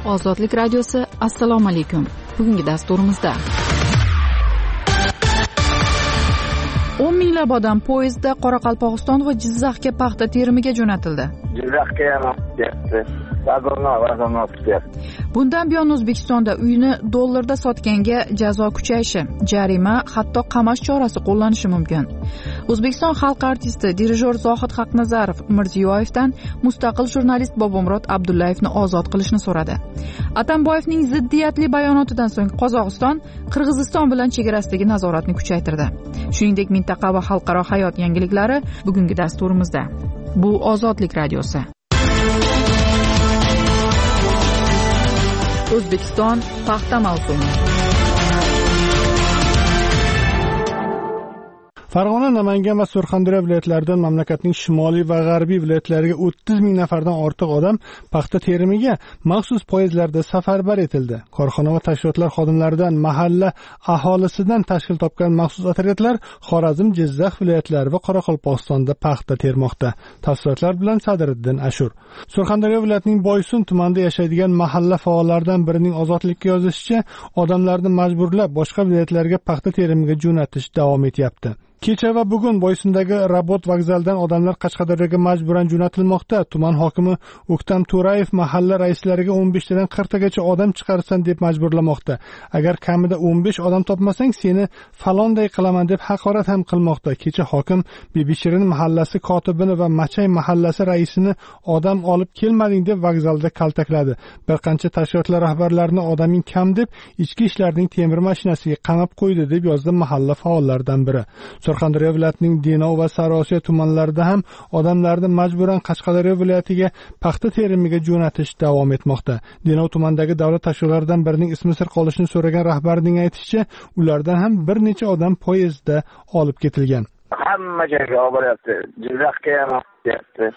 Ozodlik radiosi, assalomu alaykum. Bugungi dasturimizda 10 minglab odam poyezdda Qoraqalpog'iston va Jizzaxga paxta terimiga jo'natildi. Jizzaxga ham ketdi. Bundan buyon O'zbekistonda uyni dollarda sotganga jazo kuchayishi, jarima, hatto qamash chorasi qo'llanishi mumkin. O'zbekiston xalq artisti, dirijor Zohid Haqnazarov Mirziyoyevdan mustaqil jurnalist Bobomurod Abdullayevni ozod qilishni so'radi. Atamboyevning ziddiyatli bayonotidan so'ng Qozog'iston Qirg'iziston bilan chegarasidagi nazoratni kuchaytirdi. Shuningdek, mintaqa va xalqaro hayot yangiliklari bugungi dasturimizda. Bu Ozodlik radiosi. O'zbekiston paxta mavsumi. Farg'ona, Namangan va Surxondaryo viloyatlaridan mamlakatning shimoliy va g'arbiy viloyatlariga 30 ming nafardan ortiq odam paxta terimiga maxsus poyezdlarda safarbar etildi. Korxona va tashkilotlar xodimlaridan mahalla aholisidan tashkil topgan maxsus otryadlar Xorazm, Jizzax viloyatlari va Qoraqalpog'istonda paxta termoqda. Tafsilotlar bilan Sadriddin Ashur. Surxondaryo viloyatining Boysun tumanida yashaydigan mahalla faollaridan birining Ozodlikka yozishicha, odamlarni majburlab boshqa viloyatlarga paxta terimiga jo'natish davom etyapti. Kecha va bugun Boysundagi Rabot vokzalidan odamlar Qashqadaryoga majburan jo'natilmoqda. Tuman hokimi O'ktam To'rayev mahalla raislariga 15 tadan 40 tagacha odam chiqarsan deb majburlamoqda. Agar kamida 15 odam topmasang, seni falonday qilaman deb haqorat ham qilmoqda. Kecha hokim Bibishirin mahallasi kotibini va Machay mahallasi raisini odam olib kelmading deb vokzalda kaltakladi. Bir qancha tashkilotlar rahbarlarini odaming kam deb ichki ishlarning temir mashinasiga qamab qo'ydi deb yozdi mahalla faollaridan biri. Surxondaryo viloyatining Denov va Sariosiyo tumanlarida ham odamlarni majburan Qashqadaryo viloyatiga paxta terimiga jo'natish davom etmoqda. Denov tumanidagi davlat tashkilotlaridan birining ismi sir qolishini so'ragan rahbarning aytishicha, ulardan ham bir necha odam poyezdda olib ketilgan. Hamma joyga olib boryapti. Jizzaxga ham ketyapti.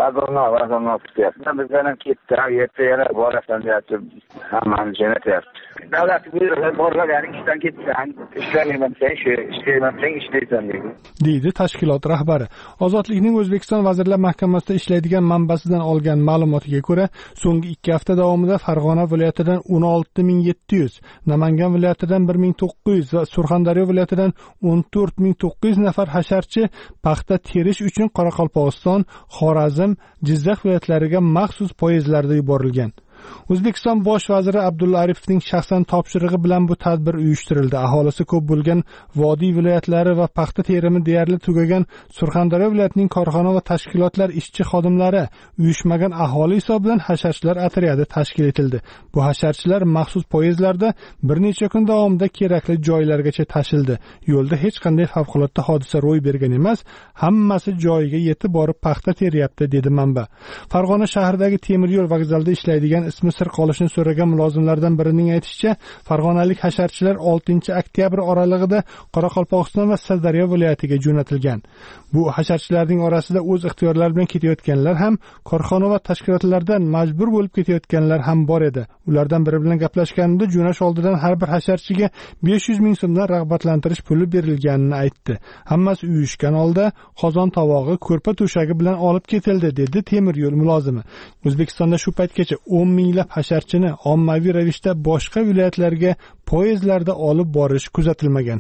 Bizdan ketdi, yerda yana borasan deyapti. Hammani jo'natyapti. Davlat buyrug'i borlar, ya'ni ishdan ketsan, ishlayman ishlaysan deydi tashkilot rahbari. Ozodlikning O'zbekiston Vazirlar Mahkamasida ishlaydigan manbasidan olgan ma'lumotiga ko'ra, so'nggi 2 hafta davomida Farg'ona viloyatidan 16700, Namangan viloyatidan 1900 va Surxondaryo viloyatidan 14900 nafar hasharchi paxta terish uchun Qoraqalpog'iston, Xorazm, Jizzax viloyatlariga maxsus poyezdlarda yuborilgan. O'zbekiston bosh vaziri Abdulla Aripovning shaxsan topshirig'i bilan bu tadbir uyushtirildi. Aholisi ko'p bo'lgan vodiy viloyatlari va paxta terimi deyarli tugagan Surxondaryo viloyatining korxona va tashkilotlar ishchi xodimlari uyushmagan aholi hisobidan hasharchilar otryadi tashkil etildi. Bu hasharchilar maxsus poyezdlarda bir necha kun davomida kerakli joylargacha tashildi. Yo'lda hech qanday favqulodda hodisa ro'y bergan emas, hammasi joyiga yetib borib paxta teryapti, dedi manba. Farg'ona shahridagi temir yo'l vokzalida ishlaydigan ismi sir qolishini so'ragan mulozimlardan birining aytishicha, farg'onalik hasharchilar 6-oktyabr oralig'ida Qoraqalpog'iston va Sirdaryo viloyatiga jo'natilgan. Bu hasharchilarning orasida o'z ixtiyorlari bilan ketayotganlar ham, korxona va tashkilotlardan majbur bo'lib ketayotganlar ham bor edi. Ulardan biri bilan gaplashganimda jo'nash oldidan har bir hasharchiga 500 ming so'mdan rag'batlantirish puli berilganini aytdi. Hammasi uyushgan holda qozon tovog'i, ko'rpa to'shagi bilan olib ketildi, dedi temir yo'l mulozimi. O'zbekistonda shu paytgacha 10 minglab hasharchini ommaviy ravishda boshqa viloyatlarga poyezdlarda olib borish kuzatilmagan.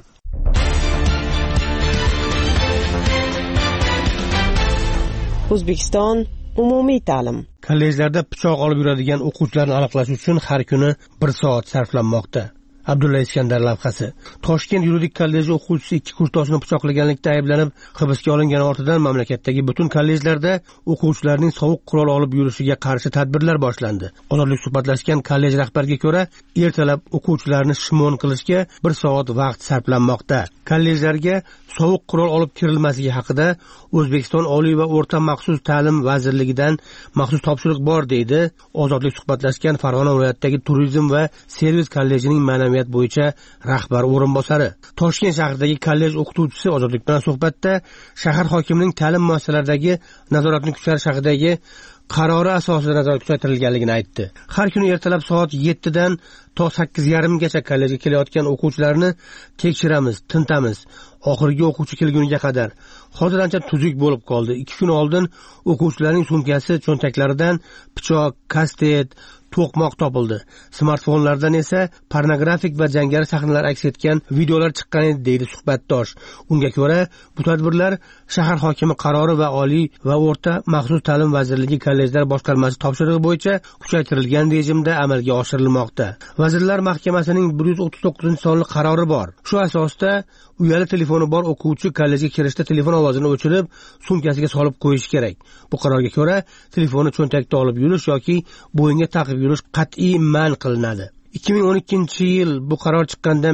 O'zbekiston umumiy ta'lim. Kollejlarda pichoq olib yuradigan o'quvchilarni aniqlash uchun har kuni 1 soat sarflanmoqda. Abdulla Iskandar lavhasi. Toshkent yuridik kolleji o'quvchisi 2 kursdoshini pichoqlaganlikda ayblanib hibsga olingani ortidan mamlakatdagi butun kollejlarda o'quvchilarning sovuq qurol olib yurishiga qarshi tadbirlar boshlandi. Ozodlik suhbatlashgan kollej rahbariga ko'ra, ertalab o'quvchilarni shimon qilishga 1 soat vaqt sarflanmoqda. Kollejlarga sovuq qurol olib kirilmasligi haqida O'zbekiston Oliy va o'rta maxsus ta'lim vazirligidan maxsus topshiriq bor, deydi Ozodlik suhbatlashgan Farg'ona viloyatidagi turizm va servis kollejining ma'naviyat bo'yicha rahbar o'rinbosari. Toshkent shahridagi kollej o'qituvchisi Ozodlik bilan suhbatda shahar hokimining ta'lim muassasalaridagi nazoratni kuchaytirish haqidagi qarori asosida nazorat kuchaytirilganligini aytdi. Har kuni ertalab soat 7 dan to 8:30 gacha kollejga kelayotgan o'quvchilarni tekshiramiz, tintamiz. Oxirgi o'quvchi kelguniga qadar. Hozir ancha tuzuk bo'lib qoldi. 2 kun oldin o'quvchilarning sumkasi, cho'ntaklaridan pichoq, kastet, to'qmoq topildi. Smartfonlardan esa pornografik va jangari sahnalar aks etgan videolar chiqqan edi, deydi suhbatdosh. Unga ko'ra, bu tadbirlar shahar hokimi qarori va Oliy va o'rta maxsus ta'lim vazirligi kollejlar boshqarmasi topshirig'i bo'yicha kuchaytirilgan rejimda amalga oshirilmoqda. Vazirlar Mahkamasining 139-sonli qarori bor. Shu asosda uyali telefoni bor o'quvchi kollejga kirishda telefon ovozini o'chirib, sumkasiga solib qo'yish kerak. Bu qarorga ko'ra, telefonni cho'ntakda olib yurish yoki bo'yinga taqib yurish qat'iy man qilinadi. 2012-yil bu qaror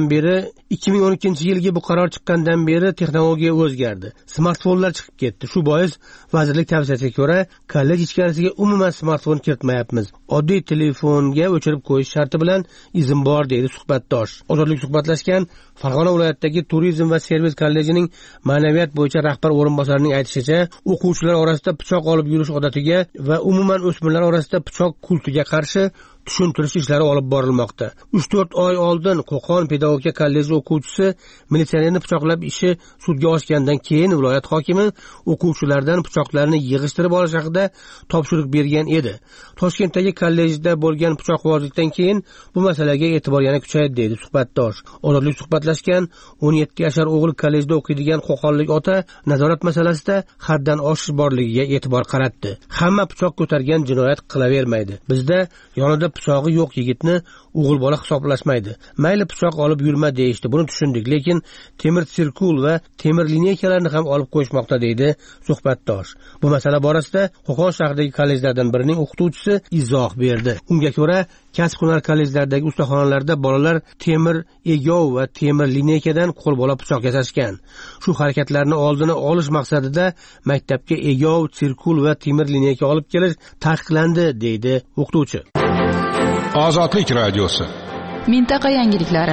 chiqqandan beri texnologiya o'zgardi. Smartfonlar chiqib ketdi. Shu bois vazirlik tavsiyasiga ko'ra kollej ichkarisiga umuman smartfon kiritmayapmiz. Oddiy telefonga o'chirib qo'yish sharti bilan izn bor, deydi suhbatdosh. Ozodlik suhbatlashgan Farg'ona viloyatidagi Turizm va servis kollejining ma'naviyat bo'yicha rahbar o'rinbosarining aytishicha, o'quvchilar orasida pichoq olib yurish odatiga va umuman o'smirlar orasida pichoq kultiga qarshi tushuntirish ishlari olib borilmoqda. 3-4 oy oldin Qo'qon pedagogika kolleji o'quvchisi militsionerni pichoqlab ishi sudga oshgandan keyin viloyat hokimi o'quvchilardan pichoqlarni yig'ishtirib olish haqida topshiriq bergan edi. Toshkentdagi kollejda bo'lgan pichoqbozlikdan keyin bu masalaga e'tibor yana kuchaydi, deydi suhbatdosh. Ozodlik suhbatlashgan 17 yashar o'g'il kollejda o'qiydigan qo'qonlik ota nazorat masalasida haddan oshish borligiga e'tibor qaratdi. Hamma pichoq ko'targan jinoyat qilavermaydi. Bizda yonida pichog'i yo'q yigitni o'g'il bola hisoblashmaydi. Mayli pichoq olib yurma deyishdi, buni tushundik, lekin temir sirkul va temir lineykalarni ham olib qo'yishmoqda, deydi suhbatdosh. Bu masala borasida Qo'qon shahridagi kollejlardan birining o'qituvchisi izoh berdi. Unga ko'ra, kasb-hunar kollejlaridagi ustaxonalarda bolalar temir egov va temir lineykadan qo'lbola pichoq yasashgan. Shu harakatlarni oldini olish maqsadida maktabga egov, sirkul va temir lineyka olib kelish taqiqlandi, deydi o'qituvchi. Ozodlik radiosi. Mintaqa yangiliklari.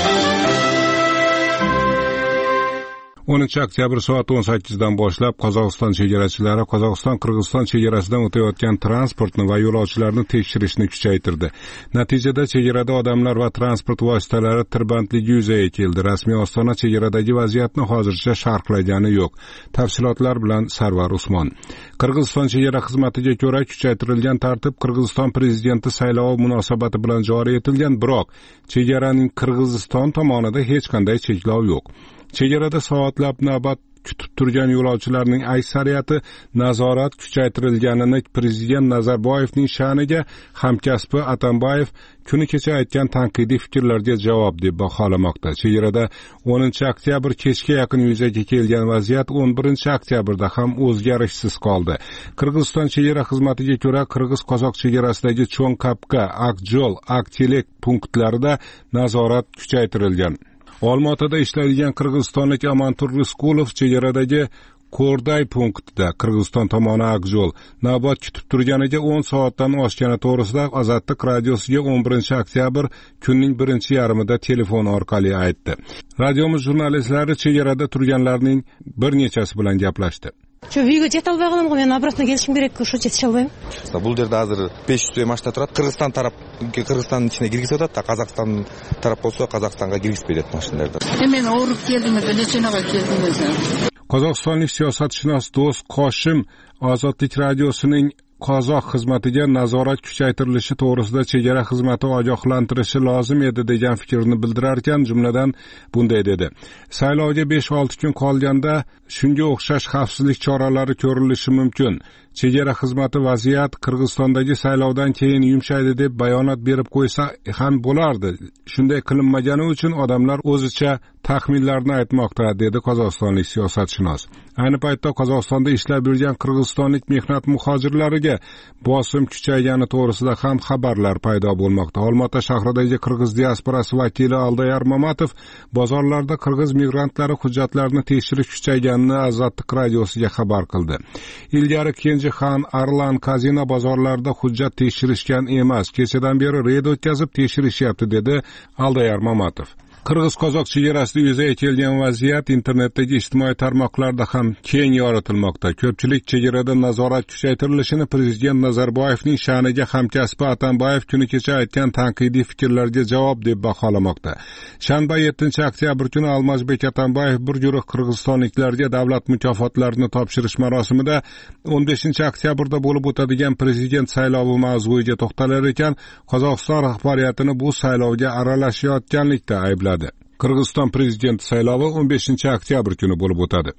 10 oktyabr soat 18 dan boshlab Qozog'iston chegarachilari Qozog'iston-Qirg'iziston chegarasidan o'tayotgan transportni va yo'lovchilarni tekshirishni kuchaytirdi. Natijada chegarada odamlar va transport vositalari tirbandligi yuzaga keldi. Rasmiy Ostona chegaradagi vaziyatni hozircha sharhlagani yo'q. Tafsilotlar bilan Sarvar Usmon. Qirg'iziston chegara xizmatiga ko'ra kuchaytirilgan tartib Qirg'iziston prezidenti saylovi munosabati bilan joriy etilgan, biroq chegaraning Qirg'iziston tomonida hech qanday cheklov yo'q. Chegarada soatlab navbat kutib turgan yo'lovchilarning aksariyati nazorat kuchaytirilganini prezident Nazarboyevning sha'niga hamkasbi Atambayev kuni kecha aytgan tanqidiy fikrlarga javob deb baholamoqda. Chegarada 10 oktyabr kechga yaqin yuzaga kelgan vaziyat 11 oktyabrda ham o'zgarishsiz qoldi. Qirg'iziston chegara xizmatiga ko'ra qirg'iz-qozoq chegarasidagi Cho'nqapqa, Aqjol, Aqtelek punktlarida nazorat kuchaytirilgan. Olmaotada ishlaydigan qirg'izistonlik Amantur Riskulov chegaradagi Ko'rday punktida Qirg'iziston tomoni Aqjol navbat kutib turganiga 10 soatdan oshgani to'g'risida Ozodlik radiosiga 11 oktyabr kunning 1-yarmida telefon orqali aytdi. Radiomiz jurnalistlari chegarada turganlarning bir nechasi bilan gaplashdi. Şu uyga jeta alбайганым го, мен обратно келишим керек, ошо жетише албайм. Бул жерде азыр 500 машина турат. Кыргызстан тарап Кыргызстандын ичине киргизип атат, а Казакстан тарап болсо Казакстанга киргизбей атат машиналарды. Мен ооруп келдим, неченеге келдим өзү. Qozog'istonlik siyosatshunos Do'st Qoshim Ozodlik radiosining qozoq xizmatiga nazorat kuchaytirilishi to'g'risida chegara xizmati ogohlantirishi lozim edi degan fikrni bildirar ekan, jumladan bunday dedi: saylovga 5-6 kun qolganda shunga o'xshash xavfsizlik choralari ko'rilishi mumkin. Chegara xizmati vaziyat Qirg'izistondagi saylovdan keyin yumshaydi deb bayonot berib qo'ysa ham bo'lardi. Shunday qilinmagani uchun odamlar o'zicha taxminlarni aytmoqda, dedi qozog'istonlik siyosatshunos. Ayni paytda Qozog'istonda ishlab yurgan qirg'izistonlik mehnat muhojirlariga bosim kuchaygani to'g'risida ham xabarlar paydo bo'lmoqda. Olmaota shahridagi qirg'iz diasporasi vakili Aldayar Mamatov bozorlarda qirg'iz migrantlari hujjatlarini tekshirish kuchayganini Ozodlik radiosiga xabar qildi. Ilgari Kenjixon, Arlan, Kazina bozorlarida hujjat tekshirishgan emas, kechadan beri reyd o'tkazib tekshirishyapti, dedi Aldayar Mamatov. Qirg'iz-qozoq chegarasida yuzaga kelgan vaziyat internetdagi ijtimoiy tarmoqlarda ham keng yoritilmoqda. Ko'pchilik chegarada nazorat kuchaytirilishini prezident Nazarboyevning sha'niga hamkasbi Atambayev kuni kecha aytgan tanqidiy fikrlarga javob deb baholamoqda. Shanba 7-oktyabr kuni Almazbek Atambayev bir guruh qirg'izistonliklarga davlat mukofotlarini topshirish marosimida 15-oktyabrda bo'lib o'tadigan prezident saylovi mavzuiga to'xtalar ekan, Qozog'iston rahbariyatini bu saylovga aralashayotganlikda aybladi. Qirg'iziston prezidenti saylovi 15-oktyabr kuni bo'lib o'tadi.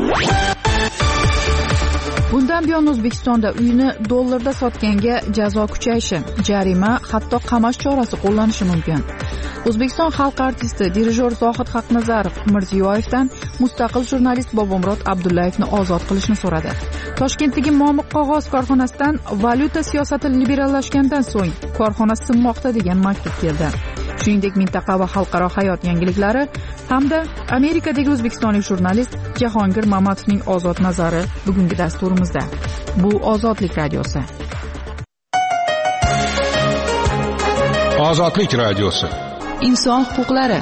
Bundan buyon O'zbekistonda uyni dollarda sotganga jazo kuchayishi, jarima, hatto qamash chorasi qo'llanishi mumkin. O'zbekiston xalq artisti, dirijor Zohid Haqnazarov Mirziyoyevdan mustaqil jurnalist Bobomurod Abdullayevni ozod qilishni so'radi. Toshkentdagi Momiq qog'oz korxonasidan valyuta siyosati liberallashgandan so'ng korxona sinmoqda degan maktub keldi. Shuningdek, mintaqa va xalqaro hayot yangiliklari hamda Amerikadagi o'zbekistonlik jurnalist Jahongir Mamatovning ozod nazari bugungi dasturimizda. Bu Ozodlik radiosi. Ozodlik radiosi. Inson huquqlari.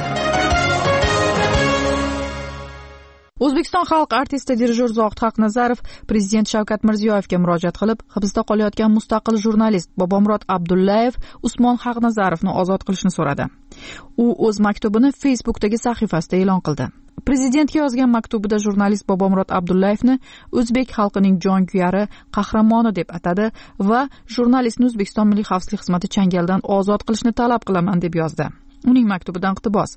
O'zbekiston xalq artisti dirijor Zohid Haqnazarov prezident Shavkat Mirziyoyevga murojaat qilib, hibsda qolayotgan mustaqil jurnalist Bobomurod Abdullayev Usmon Haqnazarovni ozod qilishni so'radi. U o'z maktubini Facebook'dagi sahifasida e'lon qildi. Prezidentga yozgan maktubida jurnalist Bobomurod Abdullayevni o'zbek xalqining jonkuyari, qahramoni deb atadi va jurnalistni O'zbekiston Milliy xavfsizlik xizmati changaldan ozod qilishni talab qilaman deb yozdi. Uning maktubidan iqtibos: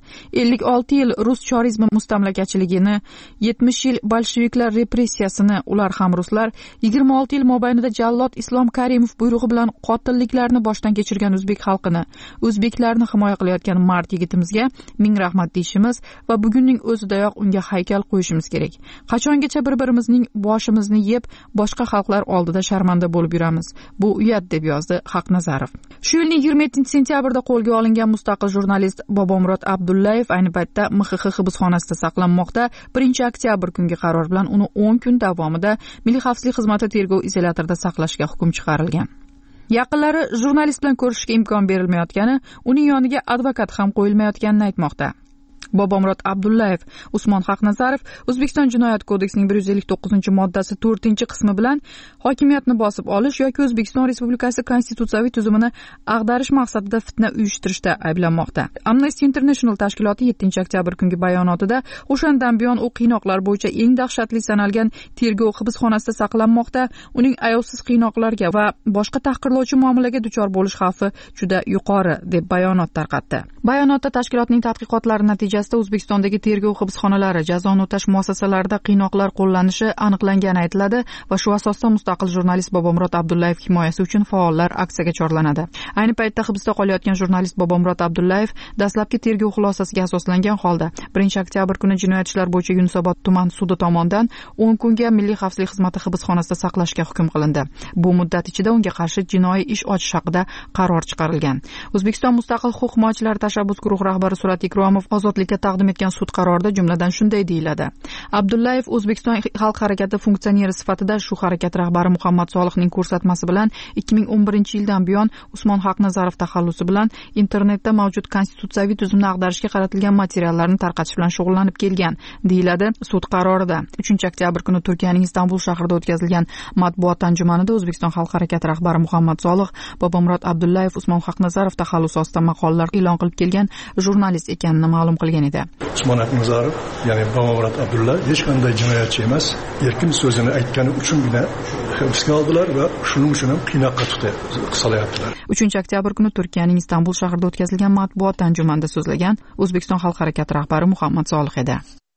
56 yil rus chorizmi mustamlakachiligini, 70 yil bolsheviklar repressiyasini, ular ham ruslar, 26 yil mobaynida jallod Islom Karimov buyrug'i bilan qotilliklarni boshdan kechirgan o'zbek xalqini, o'zbeklarni himoya qilayotgan mard yigitimizga ming rahmat deyishimiz va bugunning o'zidayoq unga haykal qo'yishimiz kerak. Qachongacha bir-birimizning boshimizni yeb, boshqa xalqlar oldida sharmanda bo'lib yuramiz? Bu uyat, deb yozdi Haqnazarov. Shu yilning 27-sentyabrda qo'lga olingan mustaqil jurnalist Bobomurod Abdullayev ayni paytda MXX hibsxonasida saqlanmoqda. 1-oktyabr kungi qaror bilan uni 10 kun davomida Milliy xavfsizlik xizmati tergov izolyatorida saqlashga hukm chiqarilgan. Yaqinlari jurnalist bilan ko'rishishga imkon berilmayotgani, uning yoniga advokat ham qo'yilmayotganini aytmoqda. Bobomurod Abdullayev Usmon Haqnazarov O'zbekiston Jinoyat kodeksining 159-moddasi 4-qismi bilan hokimiyatni bosib olish yoki O'zbekiston Respublikasi konstitutsiyaviy tuzumini ag'darish maqsadida fitna uyushtirishda ayblanmoqda. Amnesty International tashkiloti 7-oktyabr kungi bayonotida o'shandan buyon u qiynoqlar bo'yicha eng dahshatli sanalgan tergov hibsxonasida saqlanmoqda. Uning ayovsiz qiynoqlarga va boshqa tahqirlovchi muomalaga duchor bo'lish xavfi juda yuqori, deb bayonot tarqatdi. Bayonotda tashkilotning tadqiqotlari natijasida O'zbekistondagi tergov hibsxonalari, jazoni o'tash muassasalarida qiynoqlar qo'llanishi aniqlangani aytiladi va shu asosda mustaqil jurnalist Bobomurod Abdullayev himoyasi uchun faollar aksiyaga chorlanadi. Ayni paytda hibsda qolayotgan jurnalist Bobomurod Abdullayev dastlabki tergov xulosasiga asoslangan holda 1-oktyabr kuni jinoyat ishlari bo'yicha Yunusobod tuman sudi tomonidan 10 kunga Milliy xavfsizlik xizmati hibsxonasida saqlashga hukm qilindi. Bu muddat ichida unga qarshi jinoiy ish ochish haqida qaror chiqarilgan. O'zbekiston mustaqil huquq himoyachilari tashabbus guruhi rahbari Surat Ikromov ozodlikka taqdim etgan sud qarorida jumladan shunday deyiladi: Abdullayev O'zbekiston xalq harakati funksioneri sifatida shu harakat rahbari Muhammad Solihning ko'rsatmasi bilan 2011-yildan buyon Usmon Haqnazarov taxallusi bilan internetda mavjud konstitutsiyaviy tuzumni ag'darishga qaratilgan materiallarni tarqatish bilan shug'ullanib kelgan, deyiladi sud qarorida. 3-oktyabr kuni Turkiyaning Istanbul shahrida o'tkazilgan matbuot anjumanida O'zbekiston xalq harakati rahbari Muhammad Solih Bobomurod Abdullayev Usmon Haqnazarov taxallusi ostida maqolalar e'lon qilib kelgan jurnalist ekanini ma'lum qilgan edi. Usmon Haqnazarov, ya'ni Bobomurod Abdullayev hech qanday jinoyatchi emas, erkin so'zini aytgani uchungina hibsga oldilar va shuning uchun ham qiynoqqa solayaptilar. 3-oktyabr kuni Turkiyaning Istanbul shahrida o'tkazilgan matbuot anjumanida so'zlagan O'zbekiston xalq harakati rahbari Muhammad Solih edi.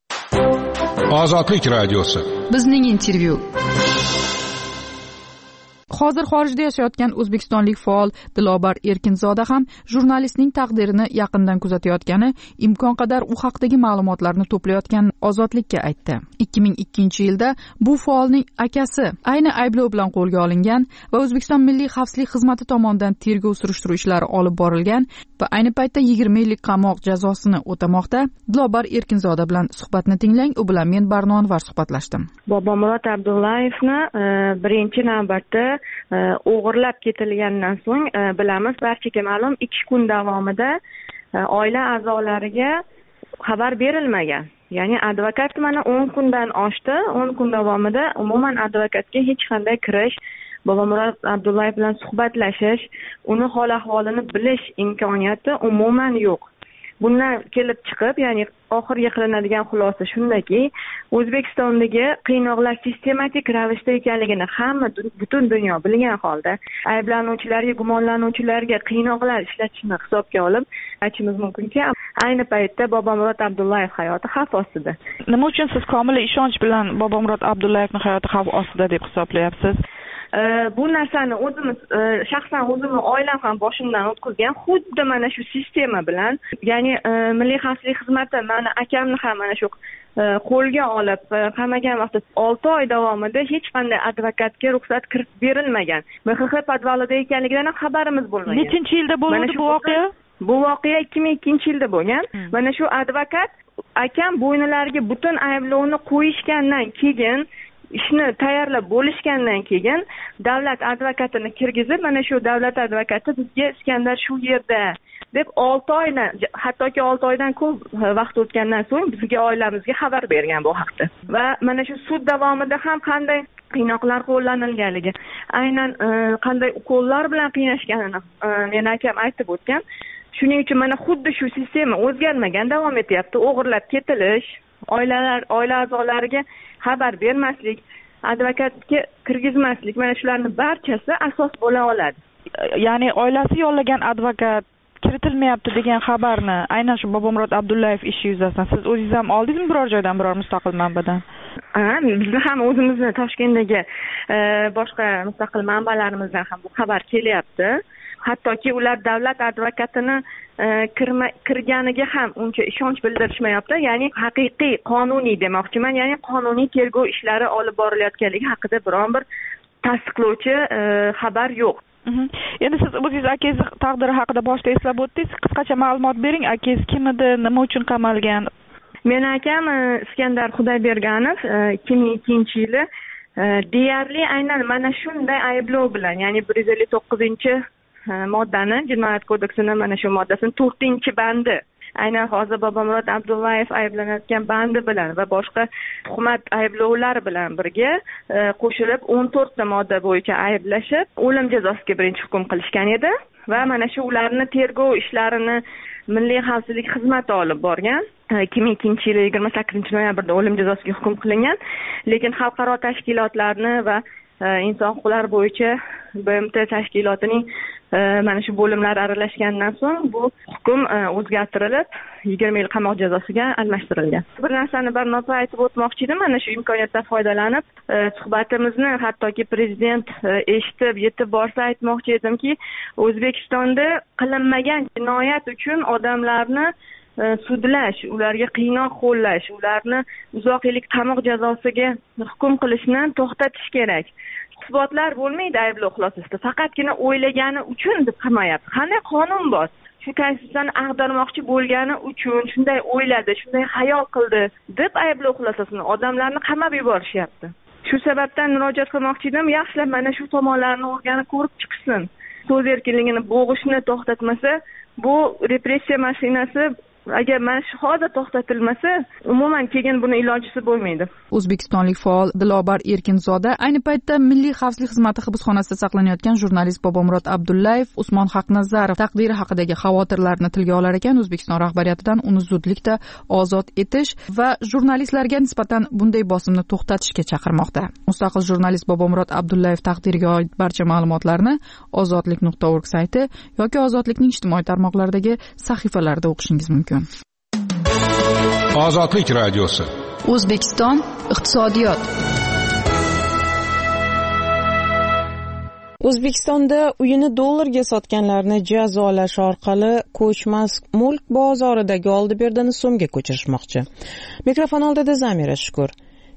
Ozodlik radiosi. Bizning intervyu. Hozir xorijda yashayotgan o'zbekistonlik faol Dilobar Erkinzoda ham jurnalistning taqdirini yaqindan kuzatayotgani, imkon qadar u haqdagi ma'lumotlarni to'playotgan Ozodlikka aytdi. 2002-yilda bu faolning akasi ayni ayblov bilan qo'lga olingan va O'zbekiston Milliy xavfsizlik xizmati tomonidan tergov surishtiruv ishlari olib borilgan va ayni paytda 20 yillik qamoq jazosini o'tamoqda. Dilobar Erkinzoda bilan suhbatni tinglang. U bilan men Barno Anvar suhbatlashdim. Bobomurod Abdullayevni birinchi navbatda o'g'irlab ketilgandan so'ng bilamiz, barchaga ma'lum, 2 kun davomida oila a'zolariga xabar berilmagan. Ya'ni advokat mana 10 kundan oshdi. 10 kun davomida umuman advokatga hech qanday kirish, Bobomurod Abdullayev bilan suhbatlashish, uni hol ahvolini bilish imkoniyati umuman yo'q. Bundan kelib chiqib, ya'ni oxirgi qilinadigan xulosa shundaki, O'zbekistondagi qiynoqlar sistematik ravishda ekanligini hamma butun dunyo bilgan holda, ayblanuvchilarga, gumonlanuvchilarga qiynoqlar ishlatishni hisobga olib, aytishimiz mumkinki, ayni paytda Bobomurod Abdullayev hayoti xavf ostida. Nima uchun siz komil ishonch bilan Bobomurod Abdullayevning hayoti xavf ostida deb hisoblayapsiz? Bu narsani o'zimiz shaxsan o'zimni oilam ham boshimdan o'tkazgan, xuddi mana shu sistema bilan, ya'ni Milliy xavfsizlik xizmati mana akamni ham mana shu qo'lga olib qamagan vaqtda 6 oy davomida hech qanday advokatga ruxsat kiritib berilmagan. MXX podvalida ekanligidan ham xabarimiz bo'lmagan. Nechinchi yilda bo'ldi bu voqea? Bu voqea 2002-yilda bo'lgan. Mana shu advokat akam bo'ynilariga butun ayblovni qo'yishgandan keyin, ishni tayyorlab bo'lishgandan keyin davlat advokatini kirgizib, mana shu davlat advokati bizga Iskandar shu yerda deb 6 oydan, hattoki 6 oydan ko'p vaqt o'tgandan so'ng bizga oilamizga xabar bergan bu haqda. Va mana shu sud davomida ham qanday qiynoqlar qo'llanilganligi, aynan qanday ukollar bilan qiynashganini meni akam aytib o'tgan. Shuning uchun mana xuddi shu sistema o'zgarmagan davom etyapti. O'g'irlab ketilish, oila a'zolariga xabar bermaslik, advokatga kirgizmaslik, mana shularni barchasi asos bo'la oladi. Ya'ni oilasi yollagan advokat kiritilmayapti degan xabarni aynan shu Bobomurod Abdullayev ishi yuzasidan siz o'zingiz ham oldingizmi biror joydan, biror mustaqil manbadan? Bizni ham o'zimizni Toshkentdagi boshqa mustaqil manbalarimizdan ham bu xabar kelyapti. Hattoki ular davlat advokatini kirganiga ham uncha ishonch bildirishmayapti. Ya'ni haqiqiy qonuniy demoqchiman, ya'ni qonuniy tergov ishlari olib borilayotganligi haqida biron bir tasdiqlovchi xabar yo'q. Endi siz o'zingiz akangiz taqdiri haqida boshida eslab o'tdingiz. Qisqacha ma'lumot bering. Akangiz kim edi, nima uchun qamalgan? Meni akam Iskandar Xudoyberganov 2002-yili deyarli aynan mana shunday ayblov bilan, ya'ni 159-moddani, Jinoyat kodeksining mana shu moddasining 4-bandi, aynan hozir Bobomurod Abdullayev ayblanayotgan bandi bilan va boshqa tuhmat ayblovlar bilan birga qo'shilib 14 ta modda bo'yicha ayblashib, o'lim jazosiga birinchi hukm qilishgan edi va mana shu ularni tergov ishlarini Milliy xavfsizlik xizmati olib borgan. 2002-yil 28-noyabrda o'lim jazosiga hukm qilingan, lekin xalqaro tashkilotlarni va inson huquqlari bo'yicha BMT tashkilotining mana shu bo'limlar aralashgandan so'ng bu hukm o'zgartirilib 20 yil qamoq jazosiga almashtirilgan. Bir narsani barnopa aytib o'tmoqchi edim, mana shu imkoniyatdan foydalanib suhbatimizni hattoki prezident eshitib yetib borsa aytmoqchi edimki, O'zbekistonda qilinmagan jinoyat uchun odamlarni sudlash, ularga qiynoq qo'llash, ularni uzoq yillik qamoq jazosiga hukm qilishni to'xtatish kerak. Isbotlar bo'lmaydi ayblov xulosasida. Faqatgina o'ylagani uchun deb qilmayapti. Qanday qonun bor? Shu konstitutsiyani ag'darmoqchi bo'lgani uchun shunday o'yladi, shunday xayol qildi deb ayblov xulosasini odamlarni qamab yuborishyapti. Shu sababdan murojaat qilmoqchi edim, yaxshilab mana shu tomonlarni o'rganib ko'rib chiqsin. So'z erkinligini bo'g'ishni to'xtatmasa, bu repressiya mashinasi agar mana shu hozir to'xtatilmasa, umuman keyin buni ilojisi bo'lmaydi. O'zbekistonlik faol Dilobar Erkinzoda ayni paytda Milliy xavfsizlik xizmati hibsxonasida saqlanayotgan jurnalist Bobomurod Abdullayev, Usmon Haqnazarov taqdiri haqidagi xavotirlarni tilga olar ekan, O'zbekiston rahbariyatidan uni zudlikda ozod etish va jurnalistlarga nisbatan bunday bosimni to'xtatishga chaqirmoqda. Mustaqil jurnalist Bobomurod Abdullayev taqdiriga oid barcha ma'lumotlarni ozodlik.org sayti yoki Ozodlikning ijtimoiy tarmoqlaridagi sahifalarida o'qishingiz mumkin. Ozodlik radiosi. O'zbekiston iqtisodiyot. O'zbekistonda uyini dollarga sotganlarni jazolash orqali ko'chmas mulk bozoridagi oldi-berdini so'mga ko'chirishmoqchi. Mikrofon oldida Zamira Shukur.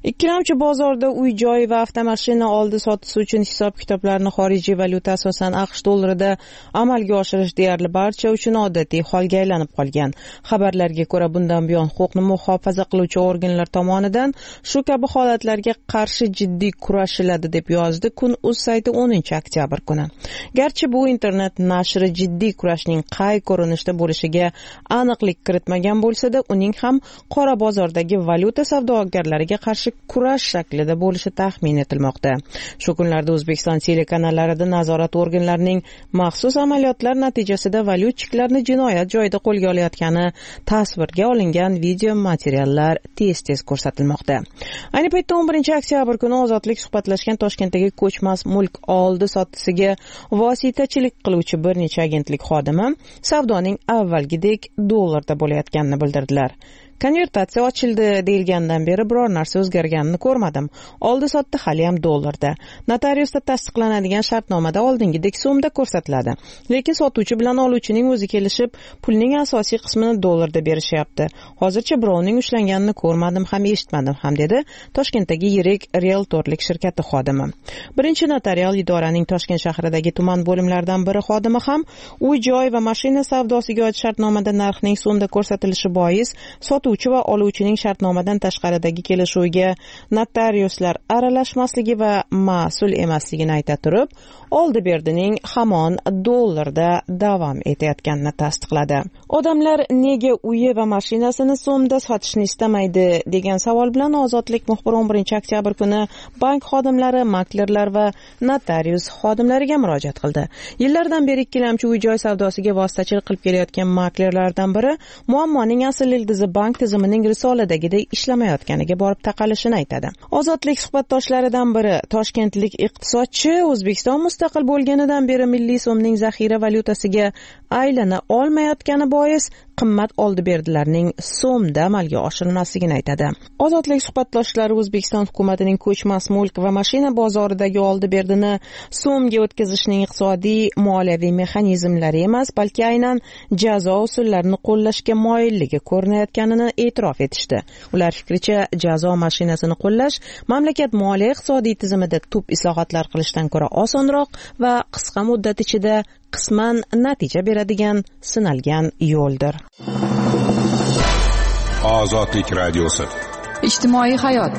Ikkilamchi bozorda uy-joy va avtomashina oldi-sotisi uchun hisob-kitoblarni xorijiy valyuta asosan AQSh dollarida amalga oshirish deyarli barcha uchun odatiy holga aylanib qolgan. Xabarlarga ko'ra, bundan buyon huquqni muhofaza qiluvchi organlar tomonidan shu kabi holatlarga qarshi jiddiy kurashiladi deb yozdi Kun.uz sayti 10-oktyabr kuni. Garchi bu internet nashri jiddiy kurashning qay ko'rinishda bo'lishiga aniqlik kiritmagan bo'lsa-da, uning ham qora bozordagi valyuta savdogarlariga qarshi kurash shaklida bo'lishi taxmin etilmoqda. Shu kunlarda O'zbekiston telekanallarida nazorat organlarining maxsus amaliyotlar natijasida valyutchiklarni jinoyat joyida qo'lga olayotgani tasvirga olingan video materiallar tez-tez ko'rsatilmoqda. Ayni paytda 11-oktyabr kuni Ozodlik suhbatlashgan Toshkentdagi ko'chmas mulk oldi-sotisiga vositachilik qiluvchi bir necha agentlik xodimi savdoning avvalgidek dollarda bo'layotganini bildirdilar. Konvertatsiya ochildi deyilgandan beri biror narsa o'zgarganini ko'rmadim. Oldi-sotdi hali ham dollarda. Notariusda tasdiqlanadigan shartnomada oldingidek so'mda ko'rsatiladi. Lekin sotuvchi bilan oluvchining o'zi kelishib, pulning asosiy qismini dollarda berishyapti. Hozircha birovning ushlanganini ko'rmadim ham eshitmadim ham dedi Toshkentdagi yirik realtorlik shirkati xodimi. Birinchi notarial idoraning Toshkent shahridagi tuman bo'limlaridan biri xodimi ham uy-joy va mashina savdosiga oid shartnomada narxning so'mda ko'rsatilishi bois sotuvchi va oluvchining shartnomadan tashqaridagi kelishuviga notariuslar aralashmasligi va mas'ul emasligini ayta turib, oldi-berdining hamon dollarda davom etayotganini tasdiqladi. Odamlar nega uyi va mashinasini so'mda sotishni istamaydi degan savol bilan Ozodlik muxbiri 11-oktyabr kuni bank xodimlari, maklerlar va notarius xodimlariga murojaat qildi. Yillardan beri ikkilamchi uy-joy savdosiga vositachilik qilib kelayotgan maklerlardan biri muammoning asl ildizi bank tizimining risoladagidek ishlamayotganiga borib taqalishini aytadi. Ozodlik suhbatdoshlaridan biri toshkentlik iqtisodchi O'zbekiston mustaqil bo'lganidan beri milliy so'mning zaxira valyutasiga aylana olmayotgani bois qimmat oldi-berdilarning so'mda amalga oshirilmasligini aytadi. Ozodlik suhbatdoshlari O'zbekiston hukumatining ko'chmas mulk va mashina bozoridagi oldi-berdini so'mga o'tkazishning iqtisodiy moliyaviy mexanizmlari emas, balki aynan jazo usullarini qo'llashga moyilligi ko'rinayotganini e'tirof etishdi. Ular fikricha, jazo mashinasini qo'llash mamlakat moliya iqtisodiy tizimida tub islohotlar qilishdan ko'ra osonroq va qisqa muddat ichida qisman natija beradigan sinalgan yo'ldir. Ozodlik radiosi. Ijtimoiy hayot.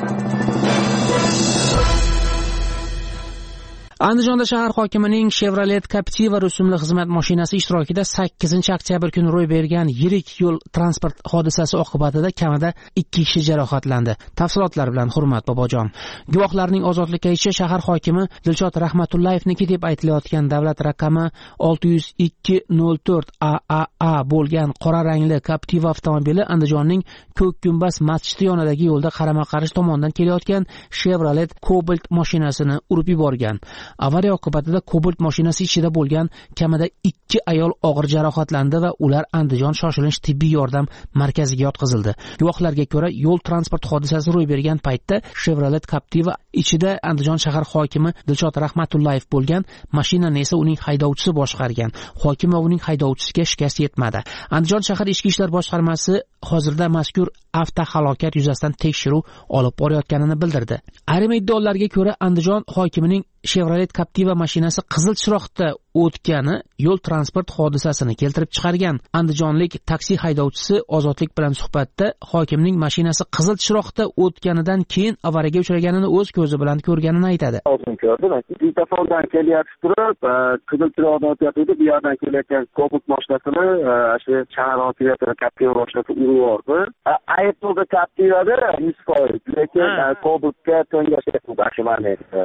Andijonda shahar hokimining Chevrolet Captiva rusumli xizmat mashinasi ishtirokida 8-oktyabr kuni ro'y bergan yirik yo'l transport hodisasi oqibatida kamida 2 kishi jarohatlandi. Tafsilotlar bilan Hurmat Bobojon. Guvohlarning Ozodlikka aytishicha, shahar hokimi Dilshod Rahmatullayevniki deb aytilayotgan davlat raqami 60204 AAA bo'lgan qora rangli Captiva avtomobili Andijonning Ko'k gumbaz masjidi yonidagi yo'lda qarama-qarshi tomondan kelayotgan Chevrolet Cobalt mashinasini urib yuborgan. Avariya oqibatida Cobalt mashinasi ichida bo'lgan kamida 2 ayol og'ir jarohatlandi va ular Andijon shoshilinch tibbiy yordam markaziga yotqizildi. Guvohlarga ko'ra, yo'l transport hodisasi ro'y bergan paytda Chevrolet Captiva ichida Andijon shahar hokimi Dilshod Rahmatullayev bo'lgan, mashinani esa uning haydovchisi boshqargan. Hokim va uning haydovchisiga shikast yetmadi. Andijon shahar ichki ishlar boshqarmasi hozirda mazkur avtohalokat yuzasidan tekshiruv olib borayotganini bildirdi. Ayrim iddaolarga ko'ra, Andijon hokimining Chevrolet Captiva mashinasi qizil chiroqda o'tgani yo'l transport hodisasini keltirib chiqargan. Andijonlik taksi haydovchisi Ozodlik bilan suhbatda hokimning mashinasi qizil chiroqda o'tganidan keyin avariyaga uchraganini o'z ko'zi bilan ko'rganini aytadi. O'zim ko'rdim. Svetofordan kelyapti turib, qizil chiroqdan o'tyapti, bu yerdan kelayotgan Cobalt mashinasini shu shahar hokimiyati Captiva mashinasi urib yubordi. Aytdi Captivada 100%, lekin Cobaltga to'ngashib mashinasi.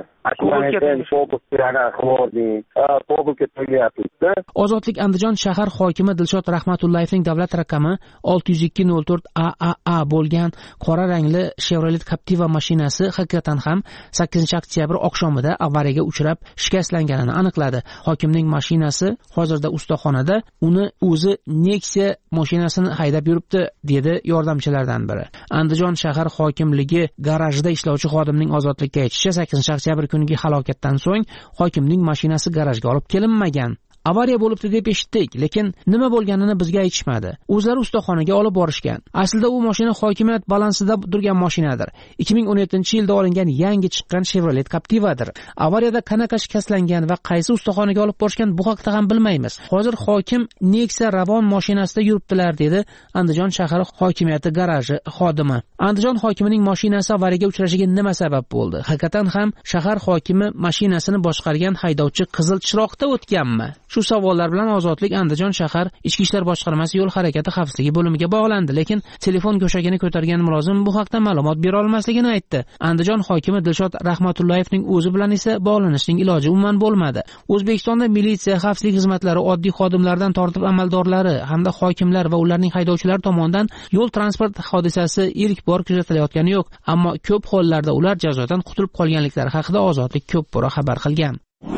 Ozodlik Andijon shahar hokimi Dilshod Rahmatullayevning davlat raqami 60204 AAA bo'lgan qora rangli Chevrolet Captiva mashinasi haqiqatan ham 8-oktyabr oqshomida avariyaga uchrab shikastlanganini aniqladi. Hokimning mashinasi hozirda ustaxonada, uni o'zi Nexia mashinasini haydab yuribdi, dedi yordamchilardan biri. Andijon shahar hokimligi garajida ishlovchi xodimning Ozodlikka aytishicha, 8-oktyabr kungi halokatdan so'ng hokimning mashinasi garajga olib kelinmagan. avariya bo'libdi deb eshitdik, lekin nima bo'lganini bizga aytishmadi. O'zlari ustaxonaga olib borishgan. Aslida u mashina hokimiyat balansida turgan mashinadir. 2017-yilda olingan yangi chiqqan Chevrolet Captiva'dir. Avariyada qanaqa shikastlangan va qaysi ustaxonaga olib borishgan bu haqda ham bilmaymiz. Hozir hokim Nexia Ravon mashinasida yuribdilar, dedi Andijon shahar hokimiyati garaji xodimi. Andijon hokimining mashinasi avariyaga uchrashiga nima sabab bo'ldi? Haqiqatan ham shahar hokimi mashinasini boshqargan haydovchi qizil chiroqda o'tganmi? Shu savollar bilan Ozodlik Andijon shahar Ichki ishlar boshqarmasi yo'l harakati xavfsizligi bo'limiga bog'landi, lekin telefon go'shagini ko'targan mulozim bu haqda ma'lumot bera olmasligini aytdi. Andijon hokimi Dilshod Rahmatullayevning o'zi bilan esa bog'lanishning iloji umuman bo'lmadi. O'zbekistonda militsiya, xavfsizlik xizmatlari, oddiy xodimlardan tortib amaldorlari hamda hokimlar va ularning haydovchilari tomonidan yo'l transport hodisasi ilk bor kuzatilayotgani yo'q, ammo ko'p hollarda ular jazodan qutulib qolganliklari haqida Ozodlik ko'p bora xabar qilgan.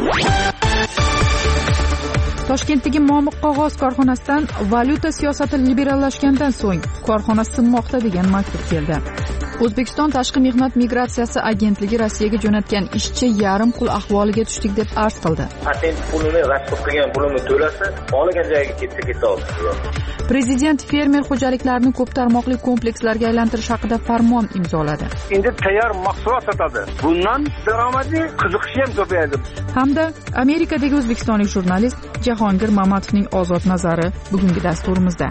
Toshkentdagi Momiq qog'oz korxonasidan valyuta siyosati liberallashgandan so'ng korxona sinmoqda degan maktub keldi. O'zbekiston Tashqi mehnat migratsiyasi agentligi Rossiyaga jo'natgan ishchi yarim pul ahvoliga tushdik deb arz qildi. Patent pulini rasxod qilgan pulini to'lasa, xohlagan joyiga ketsa oladi. Prezident fermer xo'jaliklarini ko'p tarmoqli komplekslarga aylantirish haqida farmon imzoladi. Endi tayyor mahsulot sotadi. Bundan daromadi, qiziqishi ham ko'payadi. Hamda Amerikadagi o'zbekistonlik jurnalist Jahongir Mamatovning ozod nazari bugungi dasturimizda.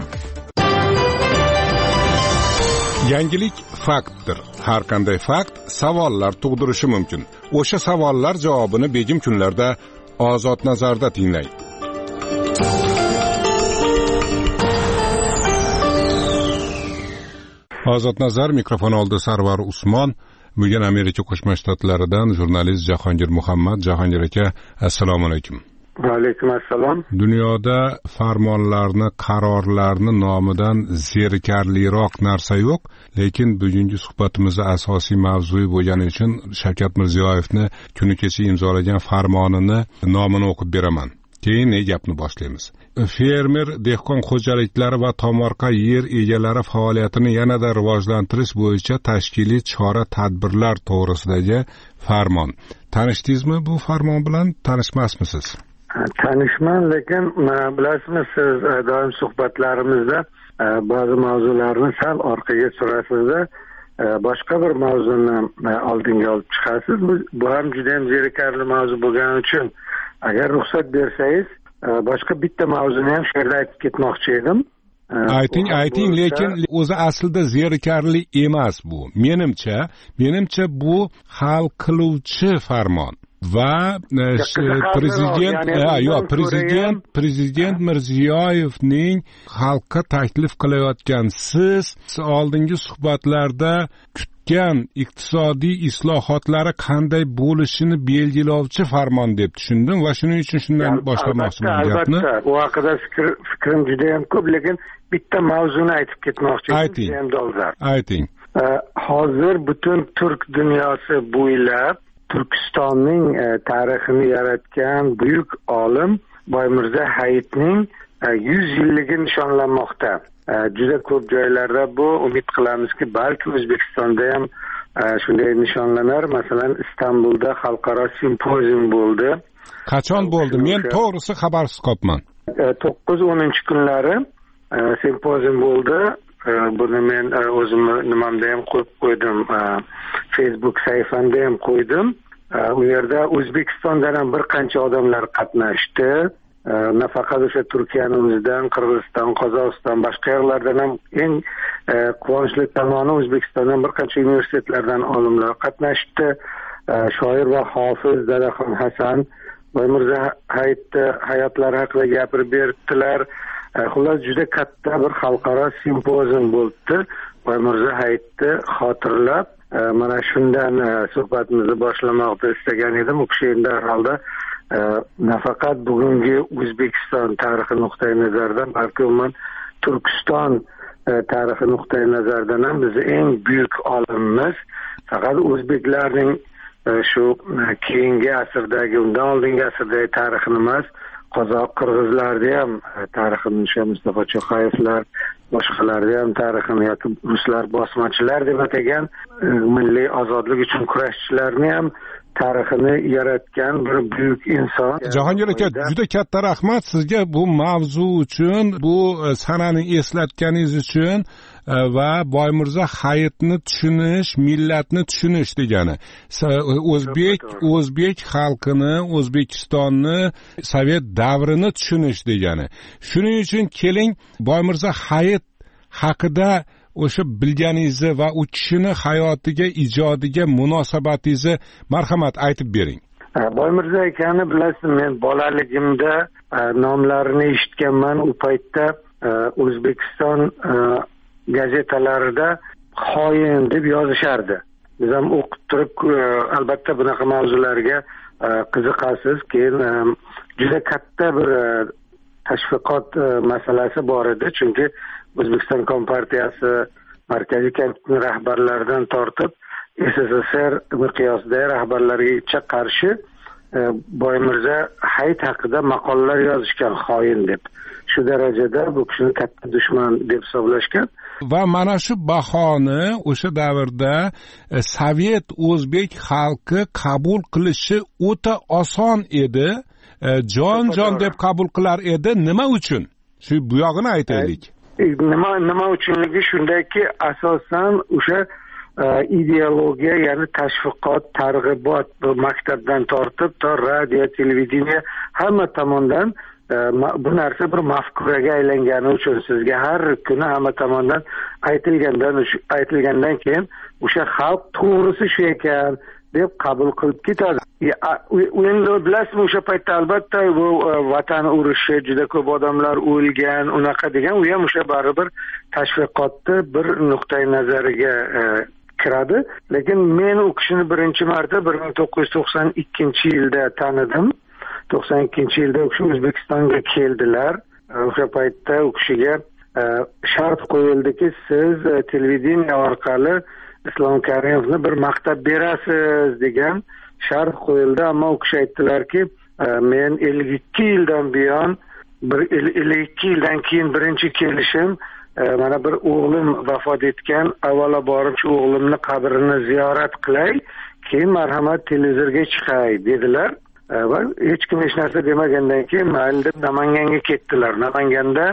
Yangilik faktdir. Har qanday fakt savollar tug'dirishi mumkin. O'sha savollar javobini begim kunlarda ozod nazarda tinglang. Ozod nazar mikrofon oldi Sarvar Usmon. Bugun Amerika Qo'shma Shtatlaridan jurnalist Jahongir Muhammad. Jahongir aka, assalomu alaykum. Va alaykum assalom. Dunyoda farmonlarni, qarorlarni nomidan zerikarliroq narsa yo'q, lekin bugungi suhbatimizda asosiy mavzu bo'lgani uchun Shavkat Mirziyoyevni kuni kecha imzolagan farmonini nomini o'qib beraman. Keyin gapni boshlaymiz. Fermer dehqon xo'jaliklari va tomorqa yer egalari faoliyatini yanada rivojlantirish bo'yicha tashkiliy chora-tadbirlar to'g'risidagi farmon. Tanishdingizmi bu farmon bilan, tanishmasmisiz? Tanishman, lekin bilasizmi, siz doim suhbatlarimizda ba'zi mavzularni sal orqaga surasizda, boshqa bir mavzuni oldinga olib chiqasiz. Bu ham juda ham zerikarli mavzu bo'lgani uchun agar ruxsat bersangiz, boshqa bitta mavzuni ham shu yerda aytib ketmoqchi edim. Ayting, lekin o'zi aslida zerikarli emas bu. Menimcha bu hal qiluvchi farmon. Va prezident Mirziyoyevning xalqqa taklif qilayotgan siz oldingi suhbatlarda kutgan iqtisodiy islohotlari qanday bo'lishini belgilovchi farmon deb tushundim va shuning uchun shundan boshlamoqchiman gapni. Albatta, u haqida fikrim juda ham ko'p, lekin bitta mavzuni aytib ketmoqchi edim. Ayting. Hozir butun turk dunyosi bo'ylab Turkistonning tarixini yaratgan buyuk olim Boymirza Hayitning 100 yilligi nishonlanmoqda. Juda ko'p joylarda bu, umid qilamizki, balki O'zbekistonda ham shunday nishonlanar. Masalan, Istanbulda xalqaro simpozium bo'ldi. Qachon bo'ldi? Men to'g'risi xabarsiz qolibman. 9-10 kunlari simpozium bo'ldi. Buni men o'zimni nimamda ham qo'yib qo'ydim, Facebook sahifamda ham qo'ydim. U yerda O'zbekistondan ham bir qancha odamlar qatnashdi. Nafaqat o'sha Turkiyani o'zidan, Qirg'iziston, Qozog'iston, boshqa yerlardan ham eng quvonchli tomoni O'zbekistondan bir qancha universitetlardan olimlar qatnashdi. Shoir va hofiz Dadaxon Hasan Boymirza Hayitni hayotlari haqida gapirib berdilar. Xullas juda katta bir xalqaro simpozium bo'ldi. Boymirza Hayitni xotirlab, mana shundan suhbatimizni boshlamoqni istagan edim. U kishi endi holda nafaqat bugungi O'zbekiston tarixi nuqtai nazaridan, balki umuman Turkiston tarixi nuqtai nazaridan ham bizni eng buyuk olimimiz. Faqat o'zbeklarning shu keyingi asrdagi, undan oldingi asrdagi tarixini emas, Qozoq, Qirg'izlarda ham tarixini, o'sha Mustafa Cho'qayevlar, boshqalarda ham tarixini, yoki ruslar bosmachilar deb atagan milliy ozodlik uchun kurashchilarni ham tarixini yaratgan bir buyuk inson. Jahongir aka, juda katta rahmat sizga bu mavzu uchun, bu sanani eslatganingiz uchun va Boymirzo Hayitni tushunish, millatni tushunish degani. O'zbek xalqini, O'zbekistonni, Sovet davrini tushunish degani. Shuning uchun keling Boymirzo Hayit haqida o'sha bilganingizni va u kishini hayotiga, ijodiga munosabatingizni marhamat aytib bering. Boymirzo akani bilasiz, men bolaligimda nomlarini eshitganman. U paytda O'zbekiston gazetalarida xoin deb yozishardi. Biz ham o'qib turib, albatta bunaqa mavzularga qiziqasiz. Keyin juda katta bir tashviqot masalasi bor edi, chunki O'zbekiston Kompartiyasi markaziy komitetning rahbarlaridan tortib SSSR miqyosida rahbarlariga qarshi Boymirzo Hayit haqida maqolalar yozishgan, xoin deb. Shu darajada bu kishini katta dushman deb hisoblashgan. Va mana shu bahoni o'sha davrda Sovet o'zbek xalqi qabul qilishi o'ta oson edi. Jon deb qabul qilar edi. Nima uchun? Shu bu yog'ini aytaylik. Nima uchunligi shundaki, asosan o'sha ideologiya, ya'ni tashviqot, targ'ibot, maktabdan tortib to radio, televideniya hamma tomondan bu narsa bir mafkuraga aylangani uchun sizga har kuni hamma tomondan aytilgandan keyin o'sha xalq to'g'risi shu ekan deb qabul qilib ketadi. Endi bilasizmi, o'sha paytda albatta bu vatan urushi, juda ko'p odamlar o'lgan, unaqa degan, u ham o'sha baribir tashviqotni bir nuqtai nazariga kiradi. Lekin men u kishini birinchi marta 1992-yilda tanidim. 92-yilda u kishi O'zbekistonga keldilar. O'sha paytda u kishiga shart qo'yildiki, siz televideniya orqali Islom Karimovni bir maqtab berasiz degan shart qo'yildi. Ammo u kishi aytdilarki, men 52 yildan buyon 52 yildan keyin birinchi kelishim, mana bir o'g'lim vafot etgan, avvalo borib shu o'g'limni qabrini ziyorat qilay, keyin marhamat televizorga chiqay dedilar. Va hech kim hech narsa demagandan keyin mayli deb Namanganga ketdilar. Namanganda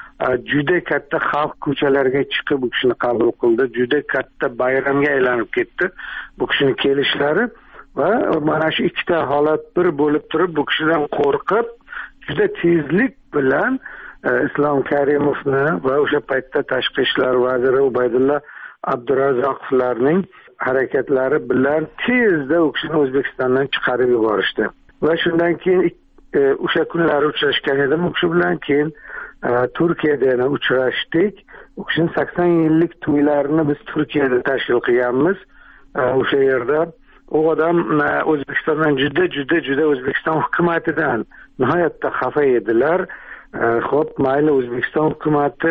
juda katta xalq ko'chalarga chiqib bu kishini qabul qildi. Juda katta bayramga aylanib ketdi bu kishini kelishlari. Va mana shu ikkita holat bir bo'lib turib, bu kishidan qo'rqib juda tezlik bilan Islom Karimovni va o'sha paytda tashqi ishlar vaziri Ubaydulla Abdurazzoqovlarning harakatlari bilan tezda u kishini O'zbekistondan chiqarib yuborishdi. Va shundan keyin o'sha kunlari uchrashgan edim u kishi bilan. Keyin Turkiyada yana uchrashdik. U kishining 80 yillik to'ylarini biz Turkiyada tashkil qilganmiz. O'sha yerda u odam O'zbekistondan juda O'zbekiston hukumatidan nihoyatda xafa edilar. Xo'p, mayli, O'zbekiston hukumati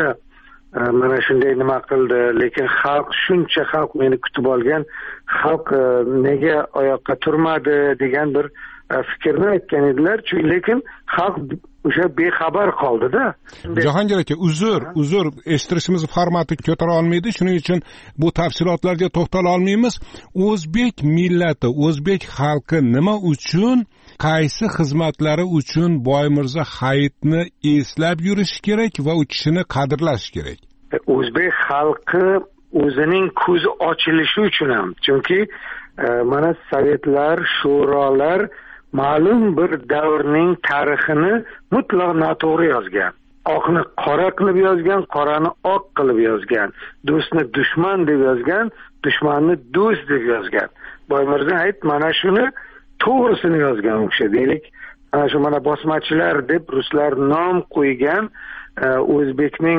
mana shunday nima qildi, lekin xalq, shuncha xalq meni kutib olgan, xalq nega oyoqqa turmadi degan bir fikrni aytgan edilar. Lekin xalq o'sha bexabar qoldi-da. Jahongir aka, uzr, eshittirishimiz formati ko'tara olmaydi, shuning uchun bu tafsilotlarga to'xtala olmaymiz. O'zbek millati, o'zbek xalqi nima uchun, qaysi xizmatlari uchun Boymirzo Hayitni eslab yurish kerak va u kishini qadrlash kerak? O'zbek xalqi o'zining ko'zi ochilishi uchun ham, chunki mana sovetlar, sho'rolar ma'lum bir davrning tarixini mutlaq noto'g'ri yozgan. Oqni qora qilib yozgan, qorani oq qilib yozgan. Do'stni dushman deb yozgan, dushmanni do'st deb yozgan. Boymirzo Hayit mana shuni to'g'risini yozgan o'sha. Deylik, ana shu mana bosmachilar deb ruslar nom qo'ygan, o'zbekning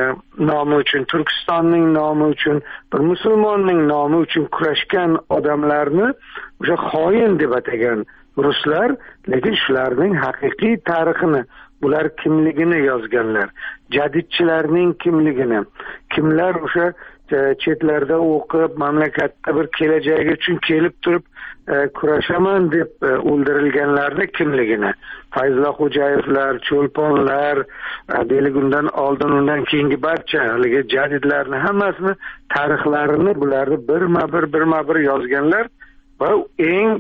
nomi uchun, Turkistonning nomi uchun, bir musulmonning nomi uchun kurashgan odamlarni o'sha xoin deb atagan ruslar. Lekin shularning haqiqiy tarixini, bular kimligini yozganlar. Jadidchilarning kimligini, kimlar o'sha chetlarda o'qib mamlakatda bir kelajagi uchun kelib turib kurashaman deb o'ldirilganlarning kimligini, Fayzullo Xo'jayevlar, Cho'lponlar, deylik undan oldin, undan keyingi barcha haligi jadidlarni hammasini tarixlarini bularni birma bir yozganlar va eng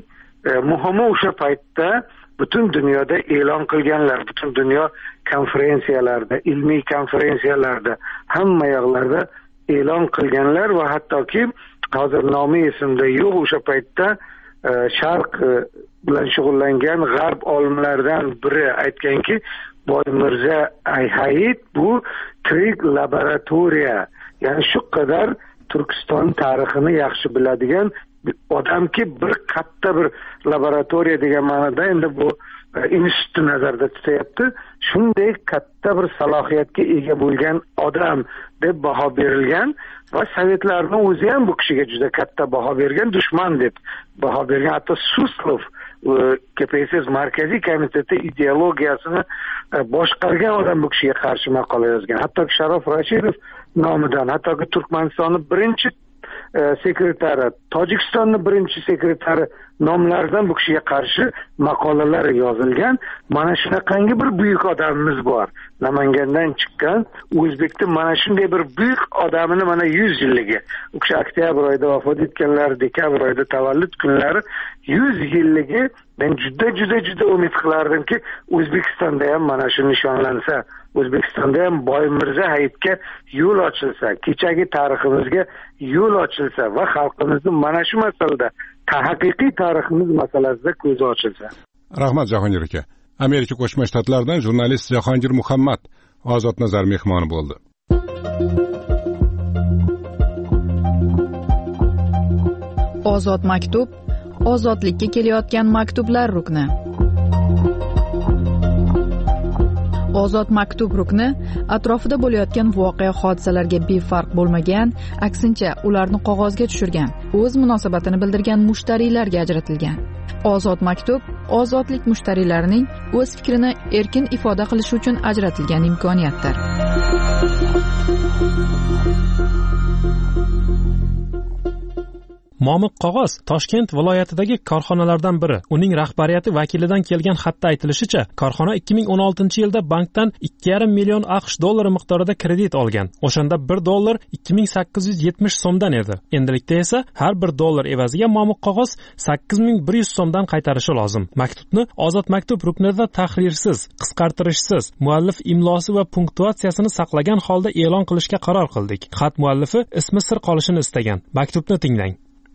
muhimi o'sha paytda butun dunyoda e'lon qilganlar, butun dunyo konferensiyalarda, ilmiy konferensiyalarda, hamma yoqlarda e'lon qilganlar va hattoki hozir nomi esimda yo'q, o'sha paytda sharq bilan shug'ullangan g'arb olimlaridan biri aytganki, Boymirza Hayit bu tirik laboratoriya, ya'ni shu qadar Turkiston tarixini yaxshi biladigan odamki, bir katta bir laboratoriya degan ma'noda endi bu institutni nazarda tutyapti. Shunday katta bir salohiyatga ega bo'lgan odam deb baho berilgan va sovetlarning o'zi ham bu kishiga juda katta baho bergan, dushman deb baho bergan. Hatto Suslov KPSS markaziy komiteti ideologiyasini boshqargan odam bu kishiga qarshi maqola yozgan. Hatto Sharof Rashidov nomidan, hatto Turkmanistonning birinchi sekretari, Tojikistonning birinchi sekretari nomlaridan bu kishiga qarshi maqolalar yozilgan. Mana shunaqangi bir buyuk odamimiz bor. Namangandan chiqqan O'zbekning mana shunday bir buyuk odamini mana 100 yilligi. U kishi oktyabr oyida vafot etganlar, dekabr oyida tavallud kunlari 100 yilligi. Men juda umid qilardimki, O'zbekistonda ham mana shu nishonlansa, O'zbekistonda ham Boymirza Hayitga yo'l ochilsa, kechagi tariximizga yo'l ochilsa va xalqimizning mana shu masalada haqiqiy tariximiz masalasida ko'zi ochilsa. Rahmat Jahongir aka. Amerika Qo'shma Shtatlaridan jurnalist Jahongir Muhammad Ozod Nazar mehmoni bo'ldi. Ozod maktub, ozodlikka kelayotgan maktublar rukni. Ozod maktub rukni atrofida bo'layotgan voqea hodisalarga befarq bo'lmagan, aksincha ularni qog'ozga tushirgan, o'z munosabatini bildirgan mushtariylarga ajratilgan. Ozod maktub ozodlik mushtariylarining o'z fikrini erkin ifoda qilishi uchun ajratilgan imkoniyatdir. Momiq qog'oz Toshkent viloyatidagi korxonalardan biri. Uning rahbariyati vakilidan kelgan xatda aytilishicha, korxona 2016-yilda bankdan 2,5 million AQSh dollari miqdorida kredit olgan. O'shanda 1 dollar 2870 so'mdan edi. Endilikda esa har 1 dollar evaziga momiq qog'oz 8100 so'mdan qaytarishi lozim. Maktubni Ozod maktub ruknida tahrirsiz, qisqartirishsiz, muallif imlosi va punktuatsiyasini saqlagan holda e'lon qilishga qaror qildik. Xat muallifi ismi sir qolishini istagan. Maktubni tinglang.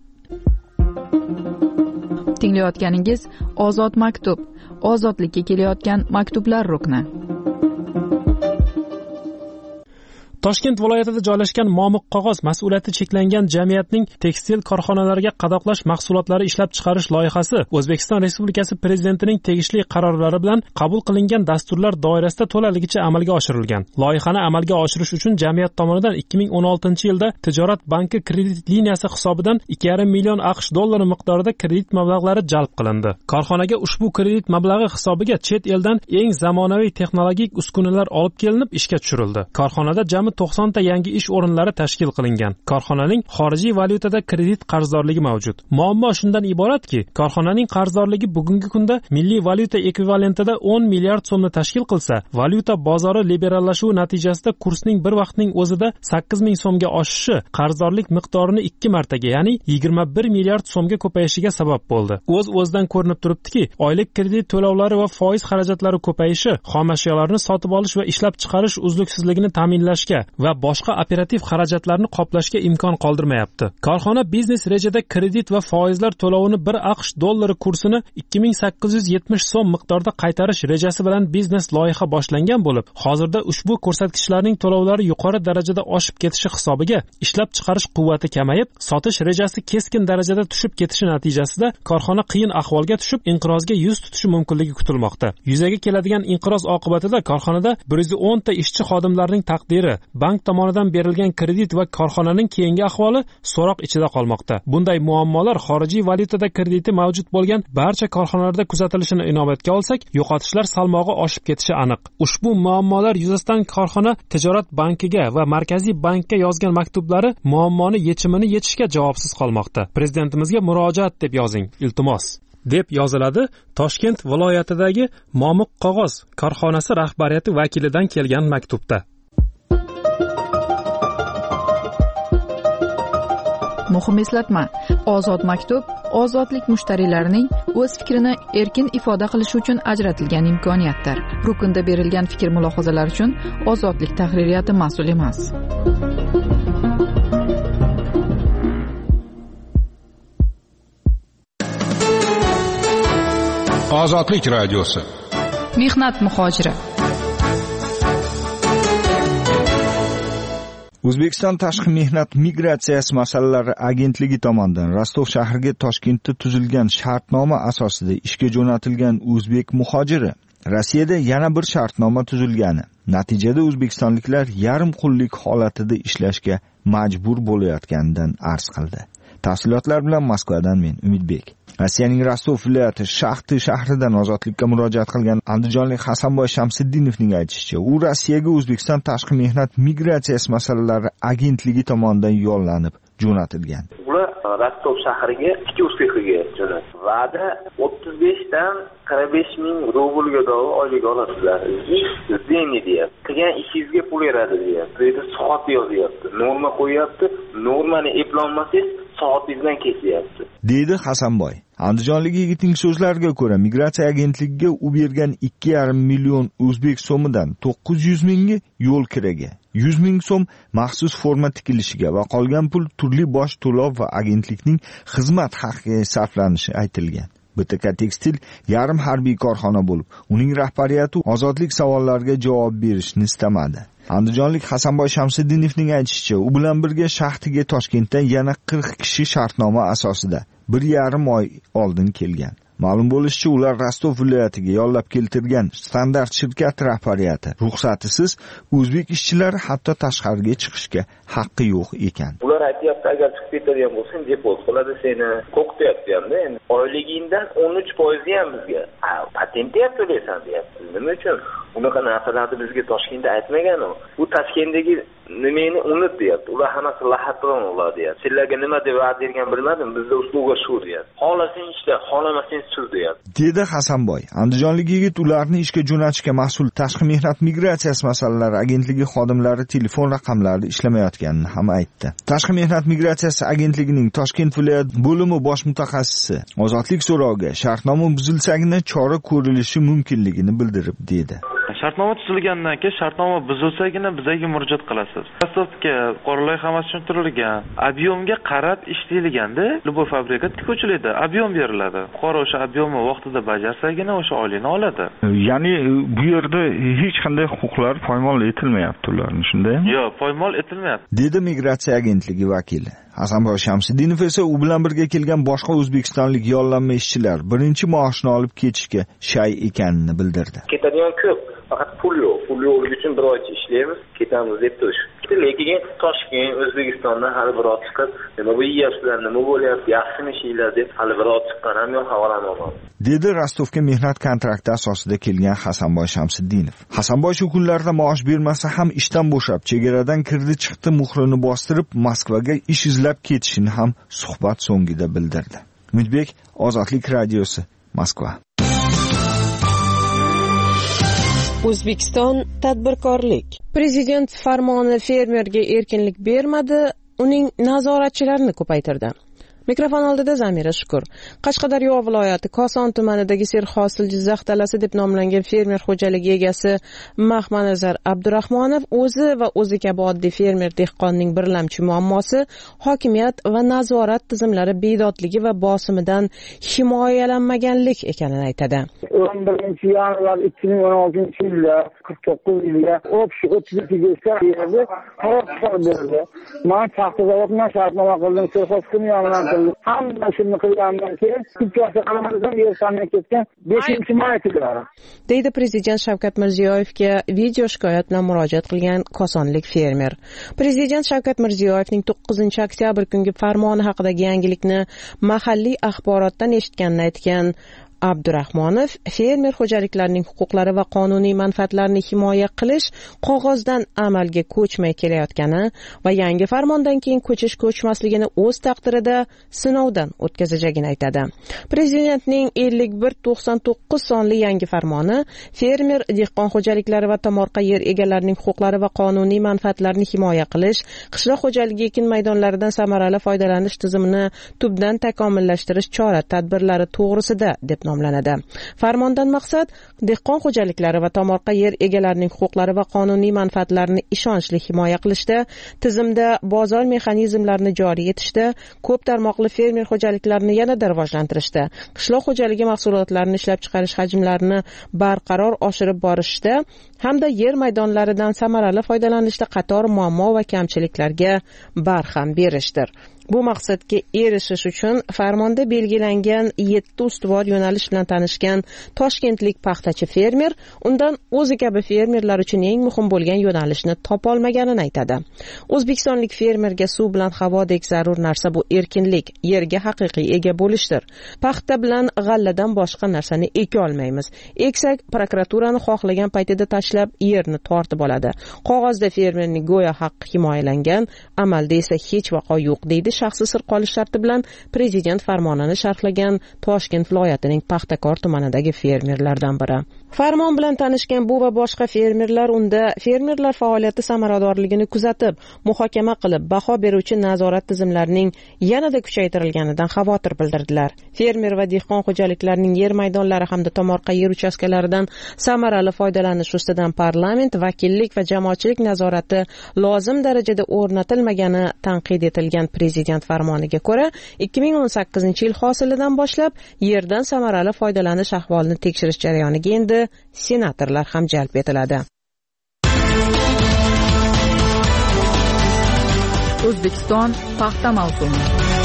Tinglayotganingiz Ozod maktub, ozodlikka kelayotgan maktublar rukni. Toshkent viloyatida joylashgan Momiq qog'oz mas'uliyati cheklangan jamiyatning tekstil korxonalariga qadoqlash mahsulotlari ishlab chiqarish loyihasi O'zbekiston Respublikasi Prezidentining tegishli qarorlari bilan qabul qilingan dasturlar doirasida to'laligicha amalga oshirilgan. Loyihani amalga oshirish uchun jamiyat tomonidan 2016-yilda Tijorat banki kredit liniyasi hisobidan 2,5 million AQSh dollari miqdorida kredit mablag'lari jalb qilindi. Korxonaga ushbu kredit mablag'i hisobiga chet eldan eng zamonaviy texnologik uskunalar olib kelinib ishga tushirildi. Korxonada jami 90 ta yangi ish o'rinlari tashkil qilingan. Korxonaning xorijiy valyutada kredit qarzdorligi mavjud. Muammo shundan iboratki, korxonaning qarzdorligi bugungi kunda milliy valyuta ekvivalentida 10 milliard so'mni tashkil qilsa, valyuta bozori liberallashuvi natijasida kursning bir vaqtning o'zida 8000 so'mga oshishi qarzdorlik miqdorini 2 martaga, ya'ni 21 milliard so'mga ko'payishiga sabab bo'ldi. O'z-o'zidan ko'rinib turibdiki, oylik kredit to'lovlari va foiz xarajatlari ko'payishi xom ashyolarni sotib olish va ishlab chiqarish uzluksizligini ta'minlashga va boshqa operativ xarajatlarni qoplashga imkon qoldirmayapti. Korxona biznes rejada kredit va foizlar to'lovini 1 AQSh dollari kursini 2870 so'm miqdorda qaytarish rejasi bilan biznes loyiha boshlangan bo'lib, hozirda ushbu ko'rsatkichlarning to'lovlari yuqori darajada oshib ketishi hisobiga ishlab chiqarish quvvati kamayib, sotish rejasi keskin darajada tushib ketishi natijasida korxona qiyin ahvolga tushib, inqirozga yuz tutishi mumkinligi kutilmoqda. Yuzaga keladigan inqiroz oqibatida korxonada 110 ta ishchi xodimlarning taqdiri, bank tomonidan berilgan kredit va korxonaning keyingi ahvoli so'roq ichida qolmoqda. Bunday muammolar xorijiy valyutada krediti mavjud bo'lgan barcha korxonalarda kuzatilishini inobatga olsak, yo'qotishlar salmog'i oshib ketishi aniq. Ushbu muammolar yuzasidan korxona Tijorat bankiga va Markaziy bankka yozgan maktublari muammoni yechimini yechishga javobsiz qolmoqda. Prezidentimizga murojaat deb yozing, iltimos, deb yoziladi Toshkent viloyatidagi Momiq qog'oz korxonasi rahbariyati vakilidan kelgan maktubda. Muhim eslatma: Ozod maktub ozodlik mushtariylarining o'z fikrini erkin ifoda qilishi uchun ajratilgan imkoniyatdir. Rukunda berilgan fikr-mulohazalar uchun ozodlik tahririyati mas'ul emas. Ozodlik radiosi. Mehnat muhojiri. O'zbekiston Tashqi mehnat migratsiyasi masalalari agentligi tomonidan Rostov shahriga Toshkentda tuzilgan shartnoma asosida ishga jo'natilgan o'zbek muhojiri Rossiyada yana bir shartnoma tuzilgani, natijada o'zbekistonliklar yarim qullik holatida ishlashga majbur bo'layotganidan arz qildi. Tafsilotlar bilan Moskvadan men Umidbek. Rossiyaning Rostov viloyati Shaxti shahridan ozodlikka murojaat qilgan andijonlik Hasanboy Shamsiddinovning aytishicha, u Rossiyaga O'zbekiston Tashqi mehnat migratsiyasi masalalari agentligi tomonidan yo'llanib jo'natilgan. Ular Rostov shahriga ikki ustiqiga jo'natildi. Va'da 35 dan 45 ming rublga oylik olasizlar. Ish zeni deyapti. Qilgan ishingizga pul beradi deyapti. Bu yerda soat yozyapti. Norma qo'yapti. Normani eplolmasangiz soatingizdan kesyapti. Deydi Hasanboy. Andijonlik yigitning so'zlariga ko'ra, migratsiya agentligiga u bergan 2,5 million o'zbek so'midan 900 mingi yo'l kiraga, 100 ming so'm maxsus forma tikilishiga va qolgan pul turli bosh to'lov va agentlikning xizmat haqiga sarflanishi aytilgan. BTK Tekstil yarim harbiy korxona bo'lib, uning rahbariyati ozodlik savollariga javob berishni istamadi. Andijonlik Hasanboy Shamsiddinovning aytishicha, u bilan birga Shaxtiga Toshkentdan yana 40 kishi shartnoma asosida 1,5 oy oldin kelgan. Ma'lum bo'lishicha, ular Rostov viloyatiga yollab keltirgan standart shirkat rahbariyati ruxsatisiz o'zbek ishchilari hatto tashqariga chiqishga haqqi yo'q ekan. Ular aytayapti, agar chiqib ketadigan bo'lsang, depot qiladi seni, qo'qityapti hamda. Endi oyligingdan 13% ham bizga patent to'laysan deyapti. Nima uchun? Unaqa narsalarni bizga Toshkentda aytmagan u. Bu Toshkentdagi nimani unut deyapti. Ular hammasi lahatron ular deyapti. Sizlarga nima deb va'da bergan bilmadim, bizda uslubga shu deyapti. Xohlasang ishla, xohlamasang sur deyapti. Dedi Hasanboy. Andijonlik yigit ularni ishga jo'natishga mas'ul Tashqi mehnat migratsiyasi masalalari agentligi xodimlari telefon raqamlarida ishlamayotganini ham aytdi. Tashqi mehnat migratsiyasi agentligining Toshkent viloyat bo'limi bosh mutaxassisi ozodlik so'roviga shartnoma buzilsagina chora ko'rilishi mumkinligini bildirib dedi. Shartnoma tuzilgandan keyin shartnoma buzilsagina bizga murojaat qilasiz. Dastlabki qora loyihamiz tushuntirilgan. Объемga qarab ishlayilganda, любой fabrika tikuvchilikda объем beriladi. Qora o'sha объемni vaqtida bajarsagina o'sha oylikni oladi. Ya'ni bu yerda hech qanday huquqlar poymol etilmayapti ularning, shundaymi? Yo'q, poymol etilmayapti. Dedi migratsiya agentligi vakili. Hasanboy Shamsiddinov esa u bilan birga kelgan boshqa o'zbekistonlik yollanma ishchilar birinchi maoshni olib ketishga shay ekanini bildirdi. Ketadigan ko'p, faqat pul yo'q. Pul yo'qligi uchun bir oycha ishlaymiz, ketamiz deb turishdi. Lekin Toshkent, O'zbekistondan hali bir oz chiqib, nima bo'lyapsizlar, nima bo'lyapti, yaxshimi ishinglar deb hali bir oz chiqqan ham yo'q, xabarim. Dedi Rostovga mehnat kontrakti asosida kelgan Hasanboy Shamsiddinov. Hasanboy shu kunlarda maosh bermasa ham ishdan bo'shab, chegaradan kirdi chiqdi muhrini bostirib Moskvaga ish izlab ketishini ham suhbat so'ngida bildirdi. Umidbek, Ozodlik radiosi, Moskva. O'zbekiston tadbirkorlik. Prezident farmoni fermerga erkinlik bermadi, uning nazoratchilarini ko'paytirdi. Mikrofon oldida Zamira Shukur. Qashqadaryo viloyati Koson tumanidagi serhosil Jizzax dalasi deb nomlangan fermer xo'jaligi egasi Mahmanazar Abdurahmonov o'zi va o'zi kabi oddiy fermer dehqonning birlamchi muammosi hokimiyat va nazorat tizimlari bedodligi va bosimidan himoyalanmaganlik ekanini aytadi. 11 yanvar 2016-yilda 49 yilga 32 gektar yerni qaror chiqardi. Men paxta zavoddan shartnoma qildim, serhosil hamma shuni qilgandan keyin ikkinchi qaramasdan yersandan ketgan 5-may kunlari. Deydi Prezident Shavkat Mirziyoyevga video shikoyat bilan murojaat qilgan kosonlik fermer. Prezident Shavkat Mirziyoyevning 9-oktyabr kungi farmoni haqidagi yangilikni mahalliy axborotdan eshitganini aytgan Abdurahmonov fermer xo'jaliklarining huquqlari va qonuniy manfaatlarini himoya qilish qog'ozdan amalga ko'chmay kelayotgani va yangi farmondan keyin ko'chmasligini o'z taqdirida sinovdan o'tkazajagini aytadi. Prezidentning 5199 sonli yangi farmoni fermer, dehqon xo'jaliklari va tomorqa yer egalarining huquqlari va qonuniy manfaatlarini himoya qilish, qishloq xo'jaligi ekin maydonlaridan samarali foydalanish tizimini tubdan takomillashtirish chora-tadbirlari to'g'risida deb nomlanadi. Farmondan maqsad dehqon xo'jaliklari va tomorqa yer egalarining huquqlari va qonuniy manfaatlarini ishonchli himoya qilishda, tizimda bozor mexanizmlarini joriy etishda, ko'p tarmoqli fermer xo'jaliklarini yanada rivojlantirishda, qishloq xo'jaligi mahsulotlarini ishlab chiqarish hajmlarini barqaror oshirib borishda hamda yer maydonlaridan samarali foydalanishda qator muammo va kamchiliklarga barham berishdir. Bu maqsadga erishish uchun farmonda belgilangan 7 ustuvor yo'nalish bilan tanishgan toshkentlik paxtachi fermer undan o'zi kabi fermerlar uchun eng muhim bo'lgan yo'nalishni topolmaganini aytadi. O'zbekistonlik fermerga suv bilan havodek zarur narsa bu erkinlik, yerga haqiqiy ega bo'lishdir. Paxta bilan g'alladan boshqa narsani eka olmaymiz. Eksak prokuraturani xohlagan paytida tashlab yerni tortib oladi. Qog'ozda fermerning go'yo haqqi himoyalangan, amalda esa hech vaqo yo'q deydi shaxsiy sir qolish sharti bilan prezident farmonini sharhlagan Toshkent viloyatining Paxtakor tumanidagi fermerlardan biri. Farmon bilan tanishgan bu va boshqa fermerlar unda fermerlar faoliyati samaradorligini kuzatib, muhokama qilib, baho beruvchi nazorat tizimlarining yanada kuchaytirilganidan xavotir bildirdilar. Fermer va dehqon xo'jaliklarining yer maydonlari hamda tomorqa yer uchastkalaridan samarali foydalanish ustidan parlament, vakillik va jamoatchilik nazorati lozim darajada o'rnatilmagani tanqid etilgan prezident farmoniga ko'ra 2018-yil hosilidan boshlab yerdan samarali foydalanish ahvolini tekshirish jarayoniga endi senatorlar ham jalb etiladi. O'zbekiston paxta mavsumi.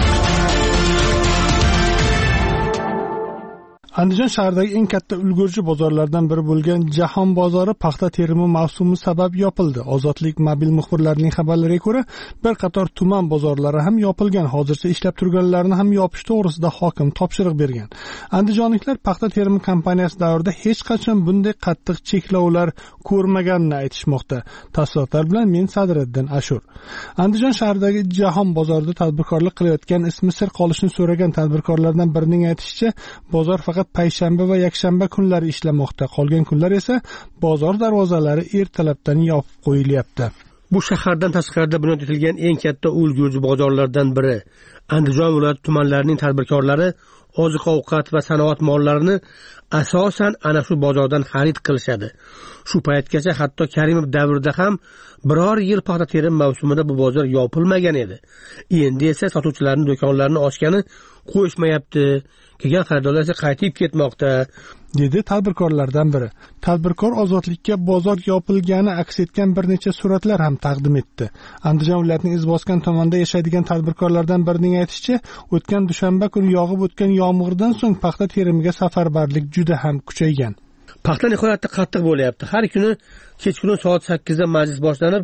Andijon shahridagi eng katta ulgurji bozorlardan biri bo'lgan Jahon bozori paxta terimi mavsumi sabab yopildi. Ozodlik mobil muxbirlarining xabarlariga ko'ra, bir qator tuman bozorlari ham yopilgan. Hozircha ishlab turganlarni ham yopish to'g'risida hokim topshiriq bergan. Andijonliklar paxta terimi kampaniyasi davrida hech qachon bunday qattiq cheklovlar ko'rmaganini aytishmoqda. Tafsilotlar bilan men Sadriddin Ashur. Andijon shahridagi Jahon bozorida tadbirkorlik qilayotgan ismi sir qolishini so'ragan tadbirkorlardan birining aytishicha, bozor faqat payshanba va yakshanba kunlari ishlamoqda. Qolgan kunlar esa bozor darvozalari ertalabdan yopib qo'yilyapti. Bu shahardan tashqarida bunyod etilgan eng katta ulgurji bozorlardan biri. Andijon viloyati tumanlarining tadbirkorlari oziq-ovqat va sanoat mollarini asosan ana shu bozordan xarid qilishadi. Shu paytgacha hatto Karimov davrida ham biror yil paxta terim mavsumida bu bozor yopilmagan edi. Endi esa sotuvchilarning do'konlarini ochgani qo'yishmayapti. Kelgan xaridorlar esa qaytib ketmoqda, dedi tadbirkorlardan biri. Tadbirkor ozodlikka bozor yopilgani aks etgan bir necha suratlar ham taqdim etdi. Andijon viloyatining Izboskan tumanida yashaydigan tadbirkorlardan birining aytishicha, o'tgan dushanba kuni yog'ib o'tgan yomg'irdan so'ng paxta terimiga safarbarlik juda ham kuchaygan. Paxta nihoyatda qattiq bo'lyapti. Har kuni kechqurun soat 8 da majlis boshlanib,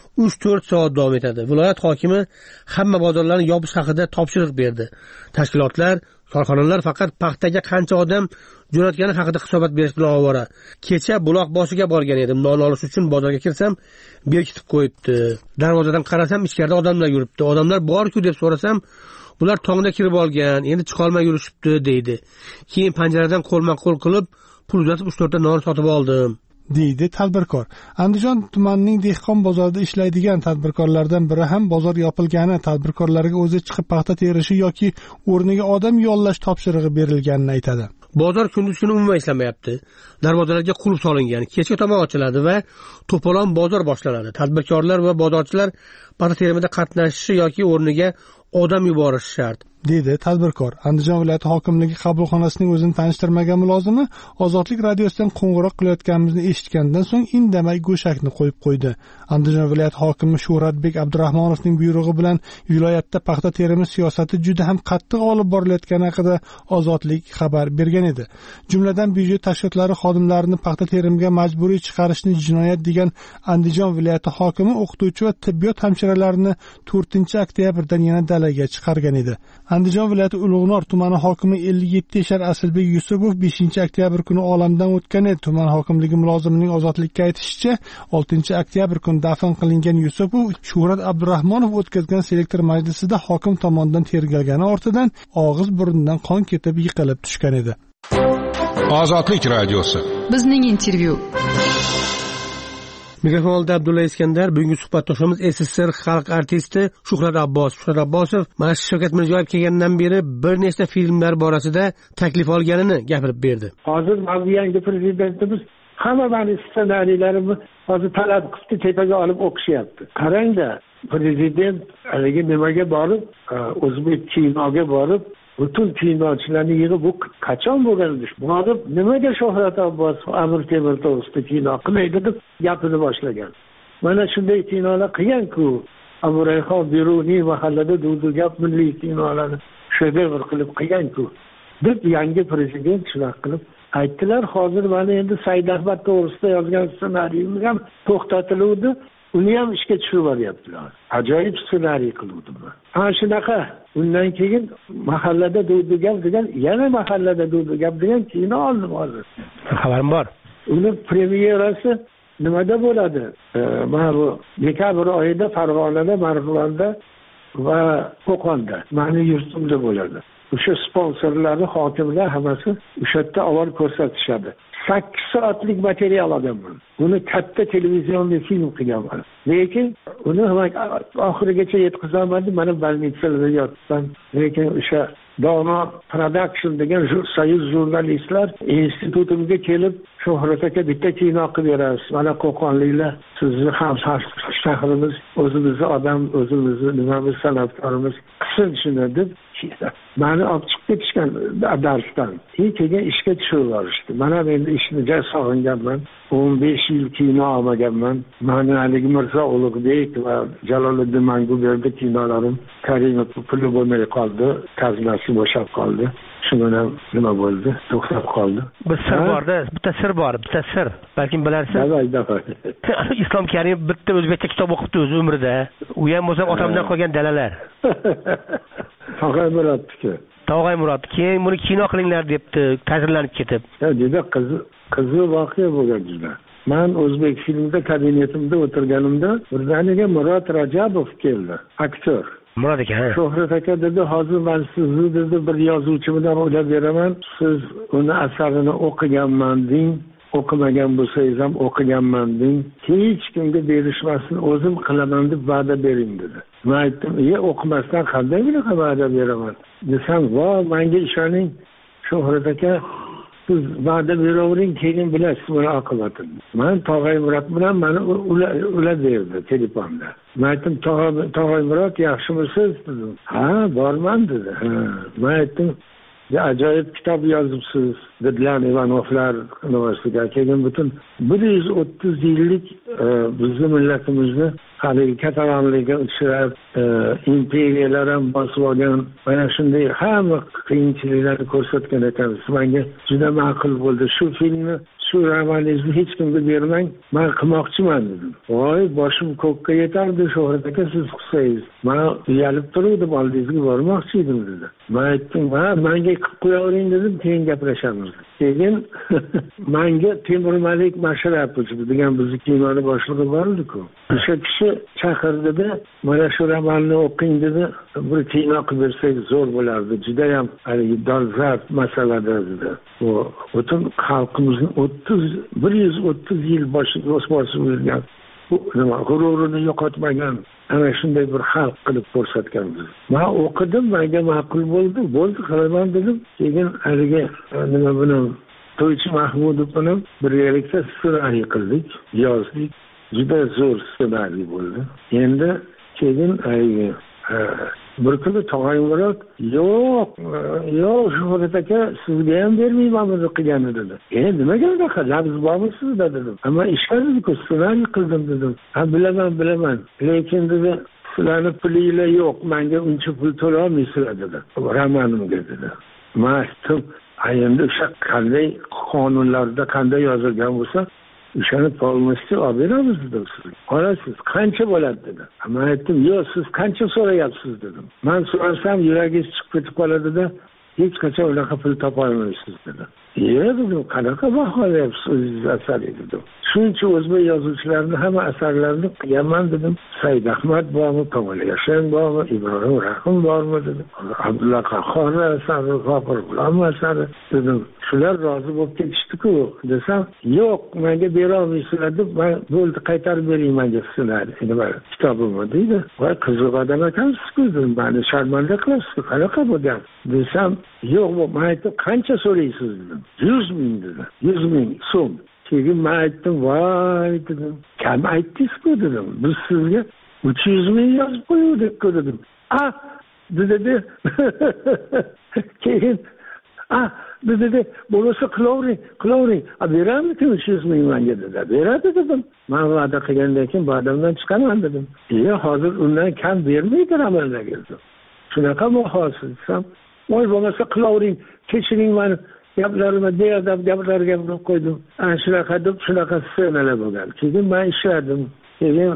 3-4 soat davom etadi. Viloyat hokimi hamma bozorlarni yopish haqida topshiriq berdi. Tashkilotlar, korxonalar faqat paxtaga qancha odam jo'natgani haqida hisobot berish bilan ovora. Kecha buloq boshiga borgan edim. Non olish uchun bozorga kirsam, berkitib qo'yibdi. Darvozadan qarasam, ichkarida odamlar yuribdi. Odamlar bor-ku deb so'rasam, bular tongda kirib olgan, endi chiqa olmay yurishibdi deydi. Keyin panjaradan qo'lma-qo'l qilib, pul uzatib 3-4 ta non sotib oldim, deydi tadbirkor. Andijon tumanining dehqon bozorida ishlaydigan tadbirkorlardan biri ham bozor yopilgani, tadbirkorlarga o'zi chiqib paxta terishi yoki o'rniga odam yollash topshirig'i berilganini aytadi. Bozor kunduz kuni umuman ishlamayapti. Darvozalarga qulf solingan. Kechga tomon ochiladi va to'polon bozor boshlanadi. Tadbirkorlar va bozorchilar paxta terimida qatnashishi yoki o'rniga odam yuborish shart, dedi tadbirkor. Andijon viloyati hokimligi qabulxonasining o'zini tanishtirmagan mulozimi Ozodlik radiosidan qo'ng'iroq qilayotganimizni eshitgandan so'ng indamay go'shakni qo'yib qo'ydi. Andijon viloyati hokimi Shuhratbek Abdurahmonovning buyrug'i bilan viloyatda paxta terimi siyosati juda ham qattiq olib borilayotgani haqida Ozodlik xabar bergan edi. Jumladan byudjet tashkilotlari xodimlarini paxta terimiga majburiy chiqarishni jinoyat degan Andijon viloyati hokimi o'qituvchi va tibbiyot hamshiralarini 4-oktyabrdan yana dalaga chiqargan edi. Andijon viloyati Ulug'nor tumani hokimi 57 yashar Asilbek Yusupov 5-oktyabr kuni olamdan o'tgan edi. Tuman hokimligi mulozimining ozodlikka aytishicha, 6-oktyabr kuni dafn qilingan Yusupov Shuhrat Abdurahmonov o'tkazgan selektor majlisida hokim tomonidan tergalgani ortidan og'iz burnidan qon ketib yiqilib tushgan edi. Ozodlik radiosi. Bizning intervyu. Mikrofon oldida Abdulla Iskandar. Bugungi suhbatdoshimiz SSSR xalq artisti Shuhrat Abbosov. Mana Shavkat Mirziyoyev kelgandan beri bir nechta filmlar borasida taklif olganini gapirib berdi. Hozir yangi prezidentimiz hamma mani ssenariylarimni hozir talab qilib tepaga olib o'qishyapti. Qarangda, prezident haligi nimaga borib, o'zbek kinoga borib, butun kinochilarni yig'ib, bu qachon bo'lgan ish? Borib, nimaga Shuhrat Abbosov Amir Temur to'g'risida kino qilmaydi deb gapini boshlagan. Mana shunday kinolar qilgan-ku. Abu Rayhon Beruniy mahallada gap milliy kinolarni shedevr qilib qilgan-ku. Deb yangi prezident shunaqa qilib aytdilar. Hozir mana endi Said Ahmad to'g'risida yozgan ssenariyim ham to'xtatildi. Uni ham ishga tushirib yuryaptilar. Ajoyib ssenariy qildim. Shunaqa. Undan keyin mahallada gap degan, yana mahallada gap degan kino oldim hozir. Xabarim bor. Uni premyerasi nimada bo'ladi? Mana bu dekabr oyida Farg'onada, Marg'ilonda va Qo'qonda, mani yurtimda bo'ladi. O'sha sponsorlari, hokimlar hammasi o'sha yerda avval ko'rsatishadi. 8 soatlik material olaman. Uni katta televizionda film qilganman. Lekin uni oxirigacha yetkazolmadim. Mana больницada yotdim. Lekin o'sha Dono Production degan soyuz jurnalistlar institutimga kelib, Shuhrat aka bitta kino qilib berasiz. Mana Qo'qonliklar sizni ham shahrimiz, o'zimizni odam, o'zimizni nimamiz, san'atkorimiz qilsin shuni deb mani olib chiqib ketishgan darsdan. Keyin ishga tushib yuborishdi. Mana men ishni sog'inganman. 15 yil kino olmaganman. Mani haligi Mirzo Ulug'bek va Jaloliddin Manguberdi kinolarim Karimov puli bo'lmay qoldi. Kaznasi bo'shab qoldi. Shundan nima bo'ldi? To'xtab qoldi. Bir sir borda, bitta sir. Balkim bilarsiz. Islom Karimov bitta o'zbekcha kitob o'qibdi o'z umrida. U ham bo'lsa otamdan qolgan dalalar. Tog'ay Murod. Keyin buni kino qilinglar debdi, ta'sirlanib ketib. Juda qiziq voqea bo'lgan juda. Men o'zbek filmida kabinetimda o'tirganimda birdaniga Murod Rajabov keldi, aktyor. Murod aka. Shuhrat aka dedi, hozir men sizni dedi bir yozuvchi bilan o'ylab beraman. Siz uni asarini o'qiganman deng. O'qimagan bo'lsangiz ham o'qiganman deng. Hech kimga berishmasin, o'zim qilaman deb va'da bering dedi. Men aytdim, o'qimasdan qanday bunaqa va'da beraman? Desam, "Voy, menga ishoning, Shuhrat aka, siz va'da beravering, keyin bilasiz buni oqibatini." Men Tog'ay Murod bilan meni ular berdi telefonda. Men aytdim, "Tog'ay Murod, yaxshimisiz?" dedim. "Ha, borman" dedi. Men aytdim, ajoyib kitob yozibsiz dedilar Ivanovlar universitetiga. Keyin butun 130 yillik bizning millatimizni haligi katalonlarga uchrab, imperiyalar ham bosib olgan, mana shunday hamma qiyinchiliklarni ko'rsatgan ekansiz. Menga juda ma'qul bo'ldi. Shu filmni, shu romaningizni hech kimga bermang, men qilmoqchiman dedim. Voy, boshim ko'kka yetardi, Shuhrat aka, siz qilsangiz. Men uyalib turuvdim, oldingizga bormoqchi edim dedi. Men aytdim, menga qilib qo'yavering dedim, keyin gaplashamiz. Keyin menga Temur Malik Mashrapov degan bizning kinoni boshlig'i bor edi-ku. O'sha kishi chaqirdi-da, mana shu romanni o'qing dedi, bir kino qilib bersak zo'r bo'lardi. Juda ham dolzarb masalada dedi. Bu butun xalqimizning 130 yil boshiga bosib yurgan, bu nima g'ururini yo'qotmagan ana shunday bir xalq qilib ko'rsatganmiz. Men o'qidim, menga ma'qul bo'ldi, qilaman dedim. Keyin haligi nima buni To'ychi Mahmudov bilan birgalikda ssenariy qildik, yozdik. Juda zo'r ssenariy bo'ldi. Endi keyin bir kuni Tog'ay Murod, yo'q, Shuhrat aka, sizga ham bermayman buni qilgani dedi. Nimaga unaqa labz bormi sizda dedim. Ammo ishladim-ku, ssenariy qildim dedim. Bilaman. Lekin dedi, sizlarni pulinglar yo'q, menga uncha pul to'lolmaysizlar dedi. Romanimga dedi. Men aytdim, endi o'sha qanday qonunlarda qanday yozilgan bo'lsa, o'shani polностью olib beramiz dedim sizga. Olasiz, qancha bo'ladi dedim. Men aytdim, yo'q, siz qancha so'rayapsiz dedim. Men so'rasam yuragingiz chiqib ketib qoladida, hech qachon unaqa pul topolmaysiz dedim. Dedim, qanaqa baholayapsiz o'zingiz asarni dedim. Shuncha o'zbek yozuvchilarini hamma asarlarini qilaman dedim. Said Ahmad bormi, Kamol Yashin bormi, Ibrohim Rahim bormi dedim. Abdulla Qahhor asari, G'afur G'ulom asari dedim. Shular rozi bo'lib ketishdi-ku desam, yo'q, menga bera olmaysizlar deb, men bo'ldi qaytarib bering menga ssenariy. Nima kitobimni deydi. Voy qiziq odam ekansiz-ku dedim. Meni sharmanda qilasiz-ku, qanaqa bu gap desam, yo'q, men aytdim, qancha so'raysiz dedim. 100 ming dedi. 100 ming so'm. Keyin men aytdim, voy dedim. Kam aytdingiz-ku dedim. Biz sizga 300 ming yozib qo'ydik-ku dedim. Dedi. Keyin dedi, bo'lsa qilavering. Beramizmi 300 ming menga dedi. Beradi dedim. Men va'da qilgandan keyin badamdan chiqaman dedim. Hozir undan kam bermaydi amalga dedim. Shunaqa mohasiz desam, voy bo'lmasa qilavering, kechiring meni. Gaplarimni gaplarga qo'ydim. Shunaqa deb shunaqa ssenalar bo'lgan. Keyin men ishladim. Keyin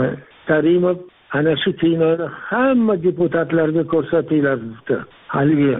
Karimov ana shu kinoni hamma deputatlarga ko'rsatinglar dedi. Haligi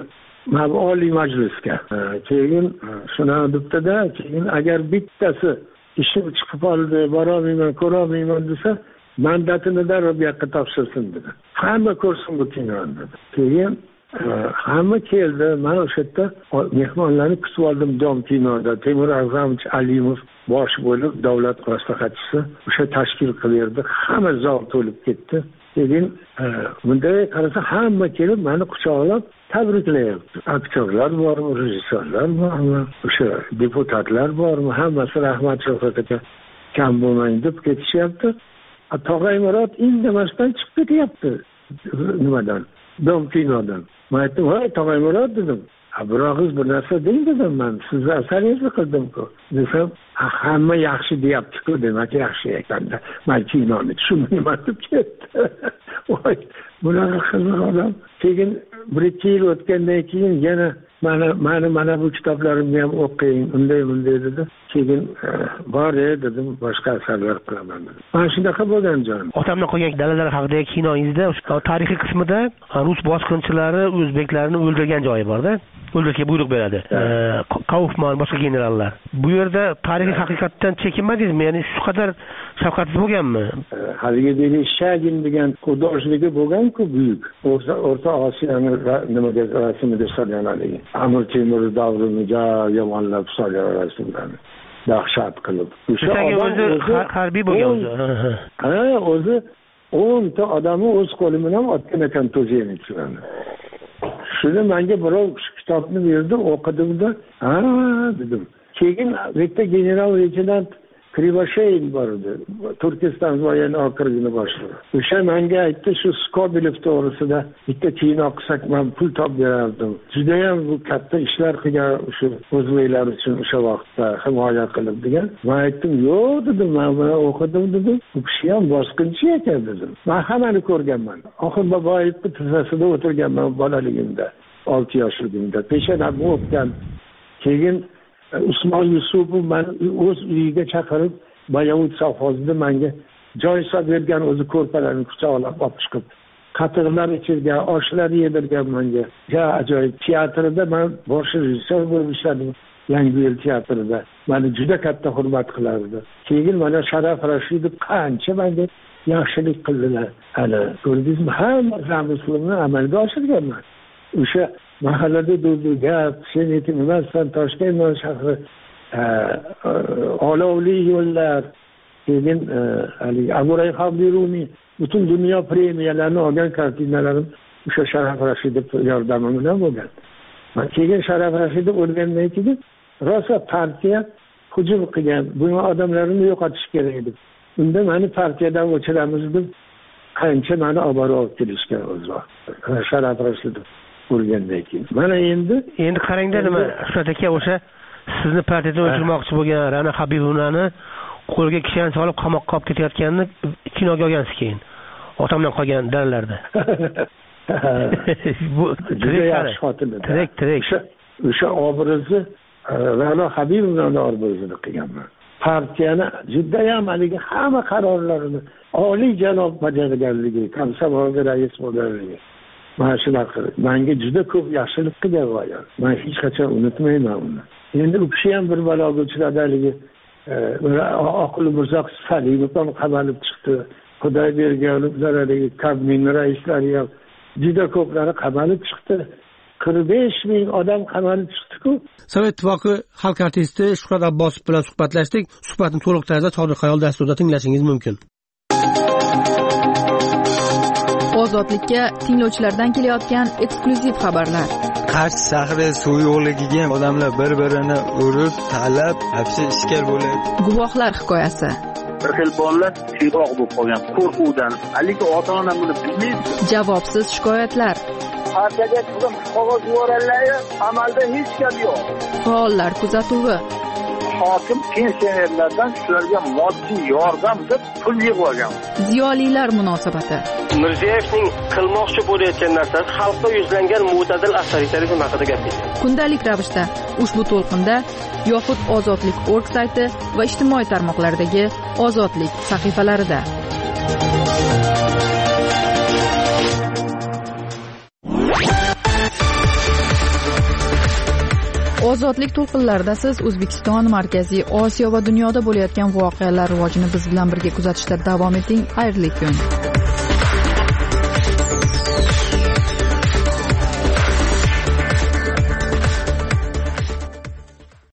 Oliy Majlisga. Keyin shuni debdi-da, keyin agar bittasi ishim chiqib qoldi, borolmayman, ko'rolmayman desa, mandatini darrov bu yoqqa topshirsin dedi. Hamma ko'rsin bu kinoni dedi. Keyin hamma keldi. Men o'sha yerda mehmonlarni kutib oldim Dom kinoda. Temur A'zamich Alimov bosh bo'lib davlat maslahatchisi o'sha tashkil qilib, hamma zor to'lib ketdi. Keyin bunday qarasa hamma kelib meni quchoqlab tabriklayapti. Aktyorlar bormi, rejissyorlar bormi, o'sha deputatlar bormi, hammasi rahmat shuhratga kam bo'lmang deb ketishyapti. Tog'ay Murod indamasdan chiqib ketyapti. Nimadan? Dom kinodan. Men aytdim, voy Tog'ay Murod dedim. Biroqiz bir narsa deng dedim men. Sizni asaringizni qildim-ku. Desam, hamma yaxshi deyapti-ku, demak yaxshi ekanda. Men kinoni tushunmayman deb ketdi. Voy, bunaqa qiziq odam. Keyin 1-2 yil o'tgandan keyin yana mana bu kitoblarimni ham o'qing, unday dedi. Keyin bor dedim, boshqa asarlar qilaman dedim. Mana shunaqa bo'lgan jonim. Otamdan qolgan dalalar haqidagi kinoyingizda tarixiy qismida rus bosqinchilari o'zbeklarni o'ldirgan joyi bor-da. O'ldirishga buyruq beradi. Kaufman, boshqa generallar. Bu yerda tarixiy haqiqatdan chekinmadingizmi? Ya'ni shu qadar shafqatsiz bo'lganmi? Haligi Shagin degan hudojniki bo'lgan-ku buyuk. O'rta Osiyoning nimaga rasmida solinadi. Amir Temur davrini yomonlab solgan rasmlarni. Dahshat qilib. O'sha o'zi harbiy bo'lgan o'zi. O'zi 10 ta odamni o'z qo'li bilan otgan ekan To'zenichlarni. Shuni menga birov kitobni berdi, o'qidim-da, dedim. Keyin bitta general-leytenant Krivosheyn bor edi. Turkiston voyini okrugini boshlig'i. O'sha menga aytdi, shu Skobelev to'g'risida bitta kino qilsak men pul topib berardim. Juda ham bu katta ishlar qilgan o'sha o'zbeklar uchun o'sha vaqtda himoya qilib degan. Men aytdim, yo'q dedim, men buni o'qidim dedim. Bu kishi ham bosqinchi ekan dedim. Men hammani ko'rganman. Oxir Boboyevni tizzasida o'tirganman bolaligimda, 6 yoshligimda. Peshanamni o'pgan. Keyin Usmon Yusupov meni o'z uyiga chaqirib, Bayovut sovxozida menga joy solib bergan, o'zi ko'rpalarni quchoqlab olib chiqib, qatiqlar ichirgan, oshlar yedirgan menga. Ajoyib. Teatrda men bosh rejissor bo'lib ishladim. Yangiyo'l teatrida. Meni juda katta hurmat qilardi. Keyin mana Sharaf Rashidov qancha menga yaxshilik qildilar. Hali ko'rdingizmi? Hamma zamini amalga oshirganman. O'sha mahallada gap, sen emassan, Toshkent shahri, olovli yo'llar, keyin Aburay Xabiruniy butun dunyo premiyalarini olgan kartinalarim o'sha Sharaf Rashidov yordami bilan bo'lgan. Keyin Sharaf Rashidov o'lgandan keyin rosa partiya hujum qilgan, bu odamlarni yo'qotish kerak edi. Unda meni partiyadan o'chiramiz deb qancha meni olib kelishgan o'zi. Sharaf Rashidov o'lgandan keyin. Mana endi qarangda nima, Shuhrat aka, o'sha sizni partiyadan o'chirmoqchi bo'lgan Ra'no Habibovnani qo'lga kishan solib qamoqqa olib ketayotganini kinoga olgansiz keyin. Otamdan qolgan dalalarda. Bu juda yaxshi xotin edi. Tirik. O'sha obrazni Ra'no Habibovning obrazini qilganman. partiyani judayam haligi hamma qarorlarini oliy janob bajarganligi, komsomolga rais bo'lganligi. Mana shunaqa menga juda ko'p yaxshilik qilgan ayol. Men hech qachon unutmayman uni. Endi u kishi ham bir baloga uchradi haligi Oqil Mirzo Salibov ham qamalib chiqdi. Xudo bergan zararli kabmin raislari ham juda ko'plari qamalib chiqdi. 45,000 odam qamalib chiqdi-ku. Sovet Ittifoqi xalq artisti Shuhrat Abbosov bilan suhbatlashdik. Suhbatni to'liq tarzda Sodiq Xayol dasturida tinglashingiz mumkin. Ozodlikka tinglovchilardan kelayotgan eksklyuziv xabarlar. Qarshi shahri suv yo'qligiga odamlar bir-birini urib, talab, hapsi ishkal bo'lyapti. Guvohlar hikoyasi. Bir xil bolalar chiroq bo'lib qolgan qo'rquvdan. Haligi ota-ona buni bilmaydi. Javobsiz shikoyatlar. Partiyaga turib qog'oz yuborganlar, amalda hech gap yo'q. Faollar kuzatuvi. Hokim pensionerlardan shularga moddiy yordam deb pul yig'ib olgan. Ziyolilar munosabati. Mirziyoyevning qilmoqchi bo'layotgan narsasi xalqqa yuzlangan mo'tadil avtoritarizm haqida gapirdi. Kundalik ravishda ushbu to'lqinda yoxud Ozodlik.org sayti va ijtimoiy tarmoqlardagi Ozodlik sahifalarida. Ozodlik to'lqinlarida siz O'zbekiston, Markaziy Osiyo va dunyoda bo'layotgan voqealar rivojini biz bilan birga kuzatishda davom eting. Xayrli kun.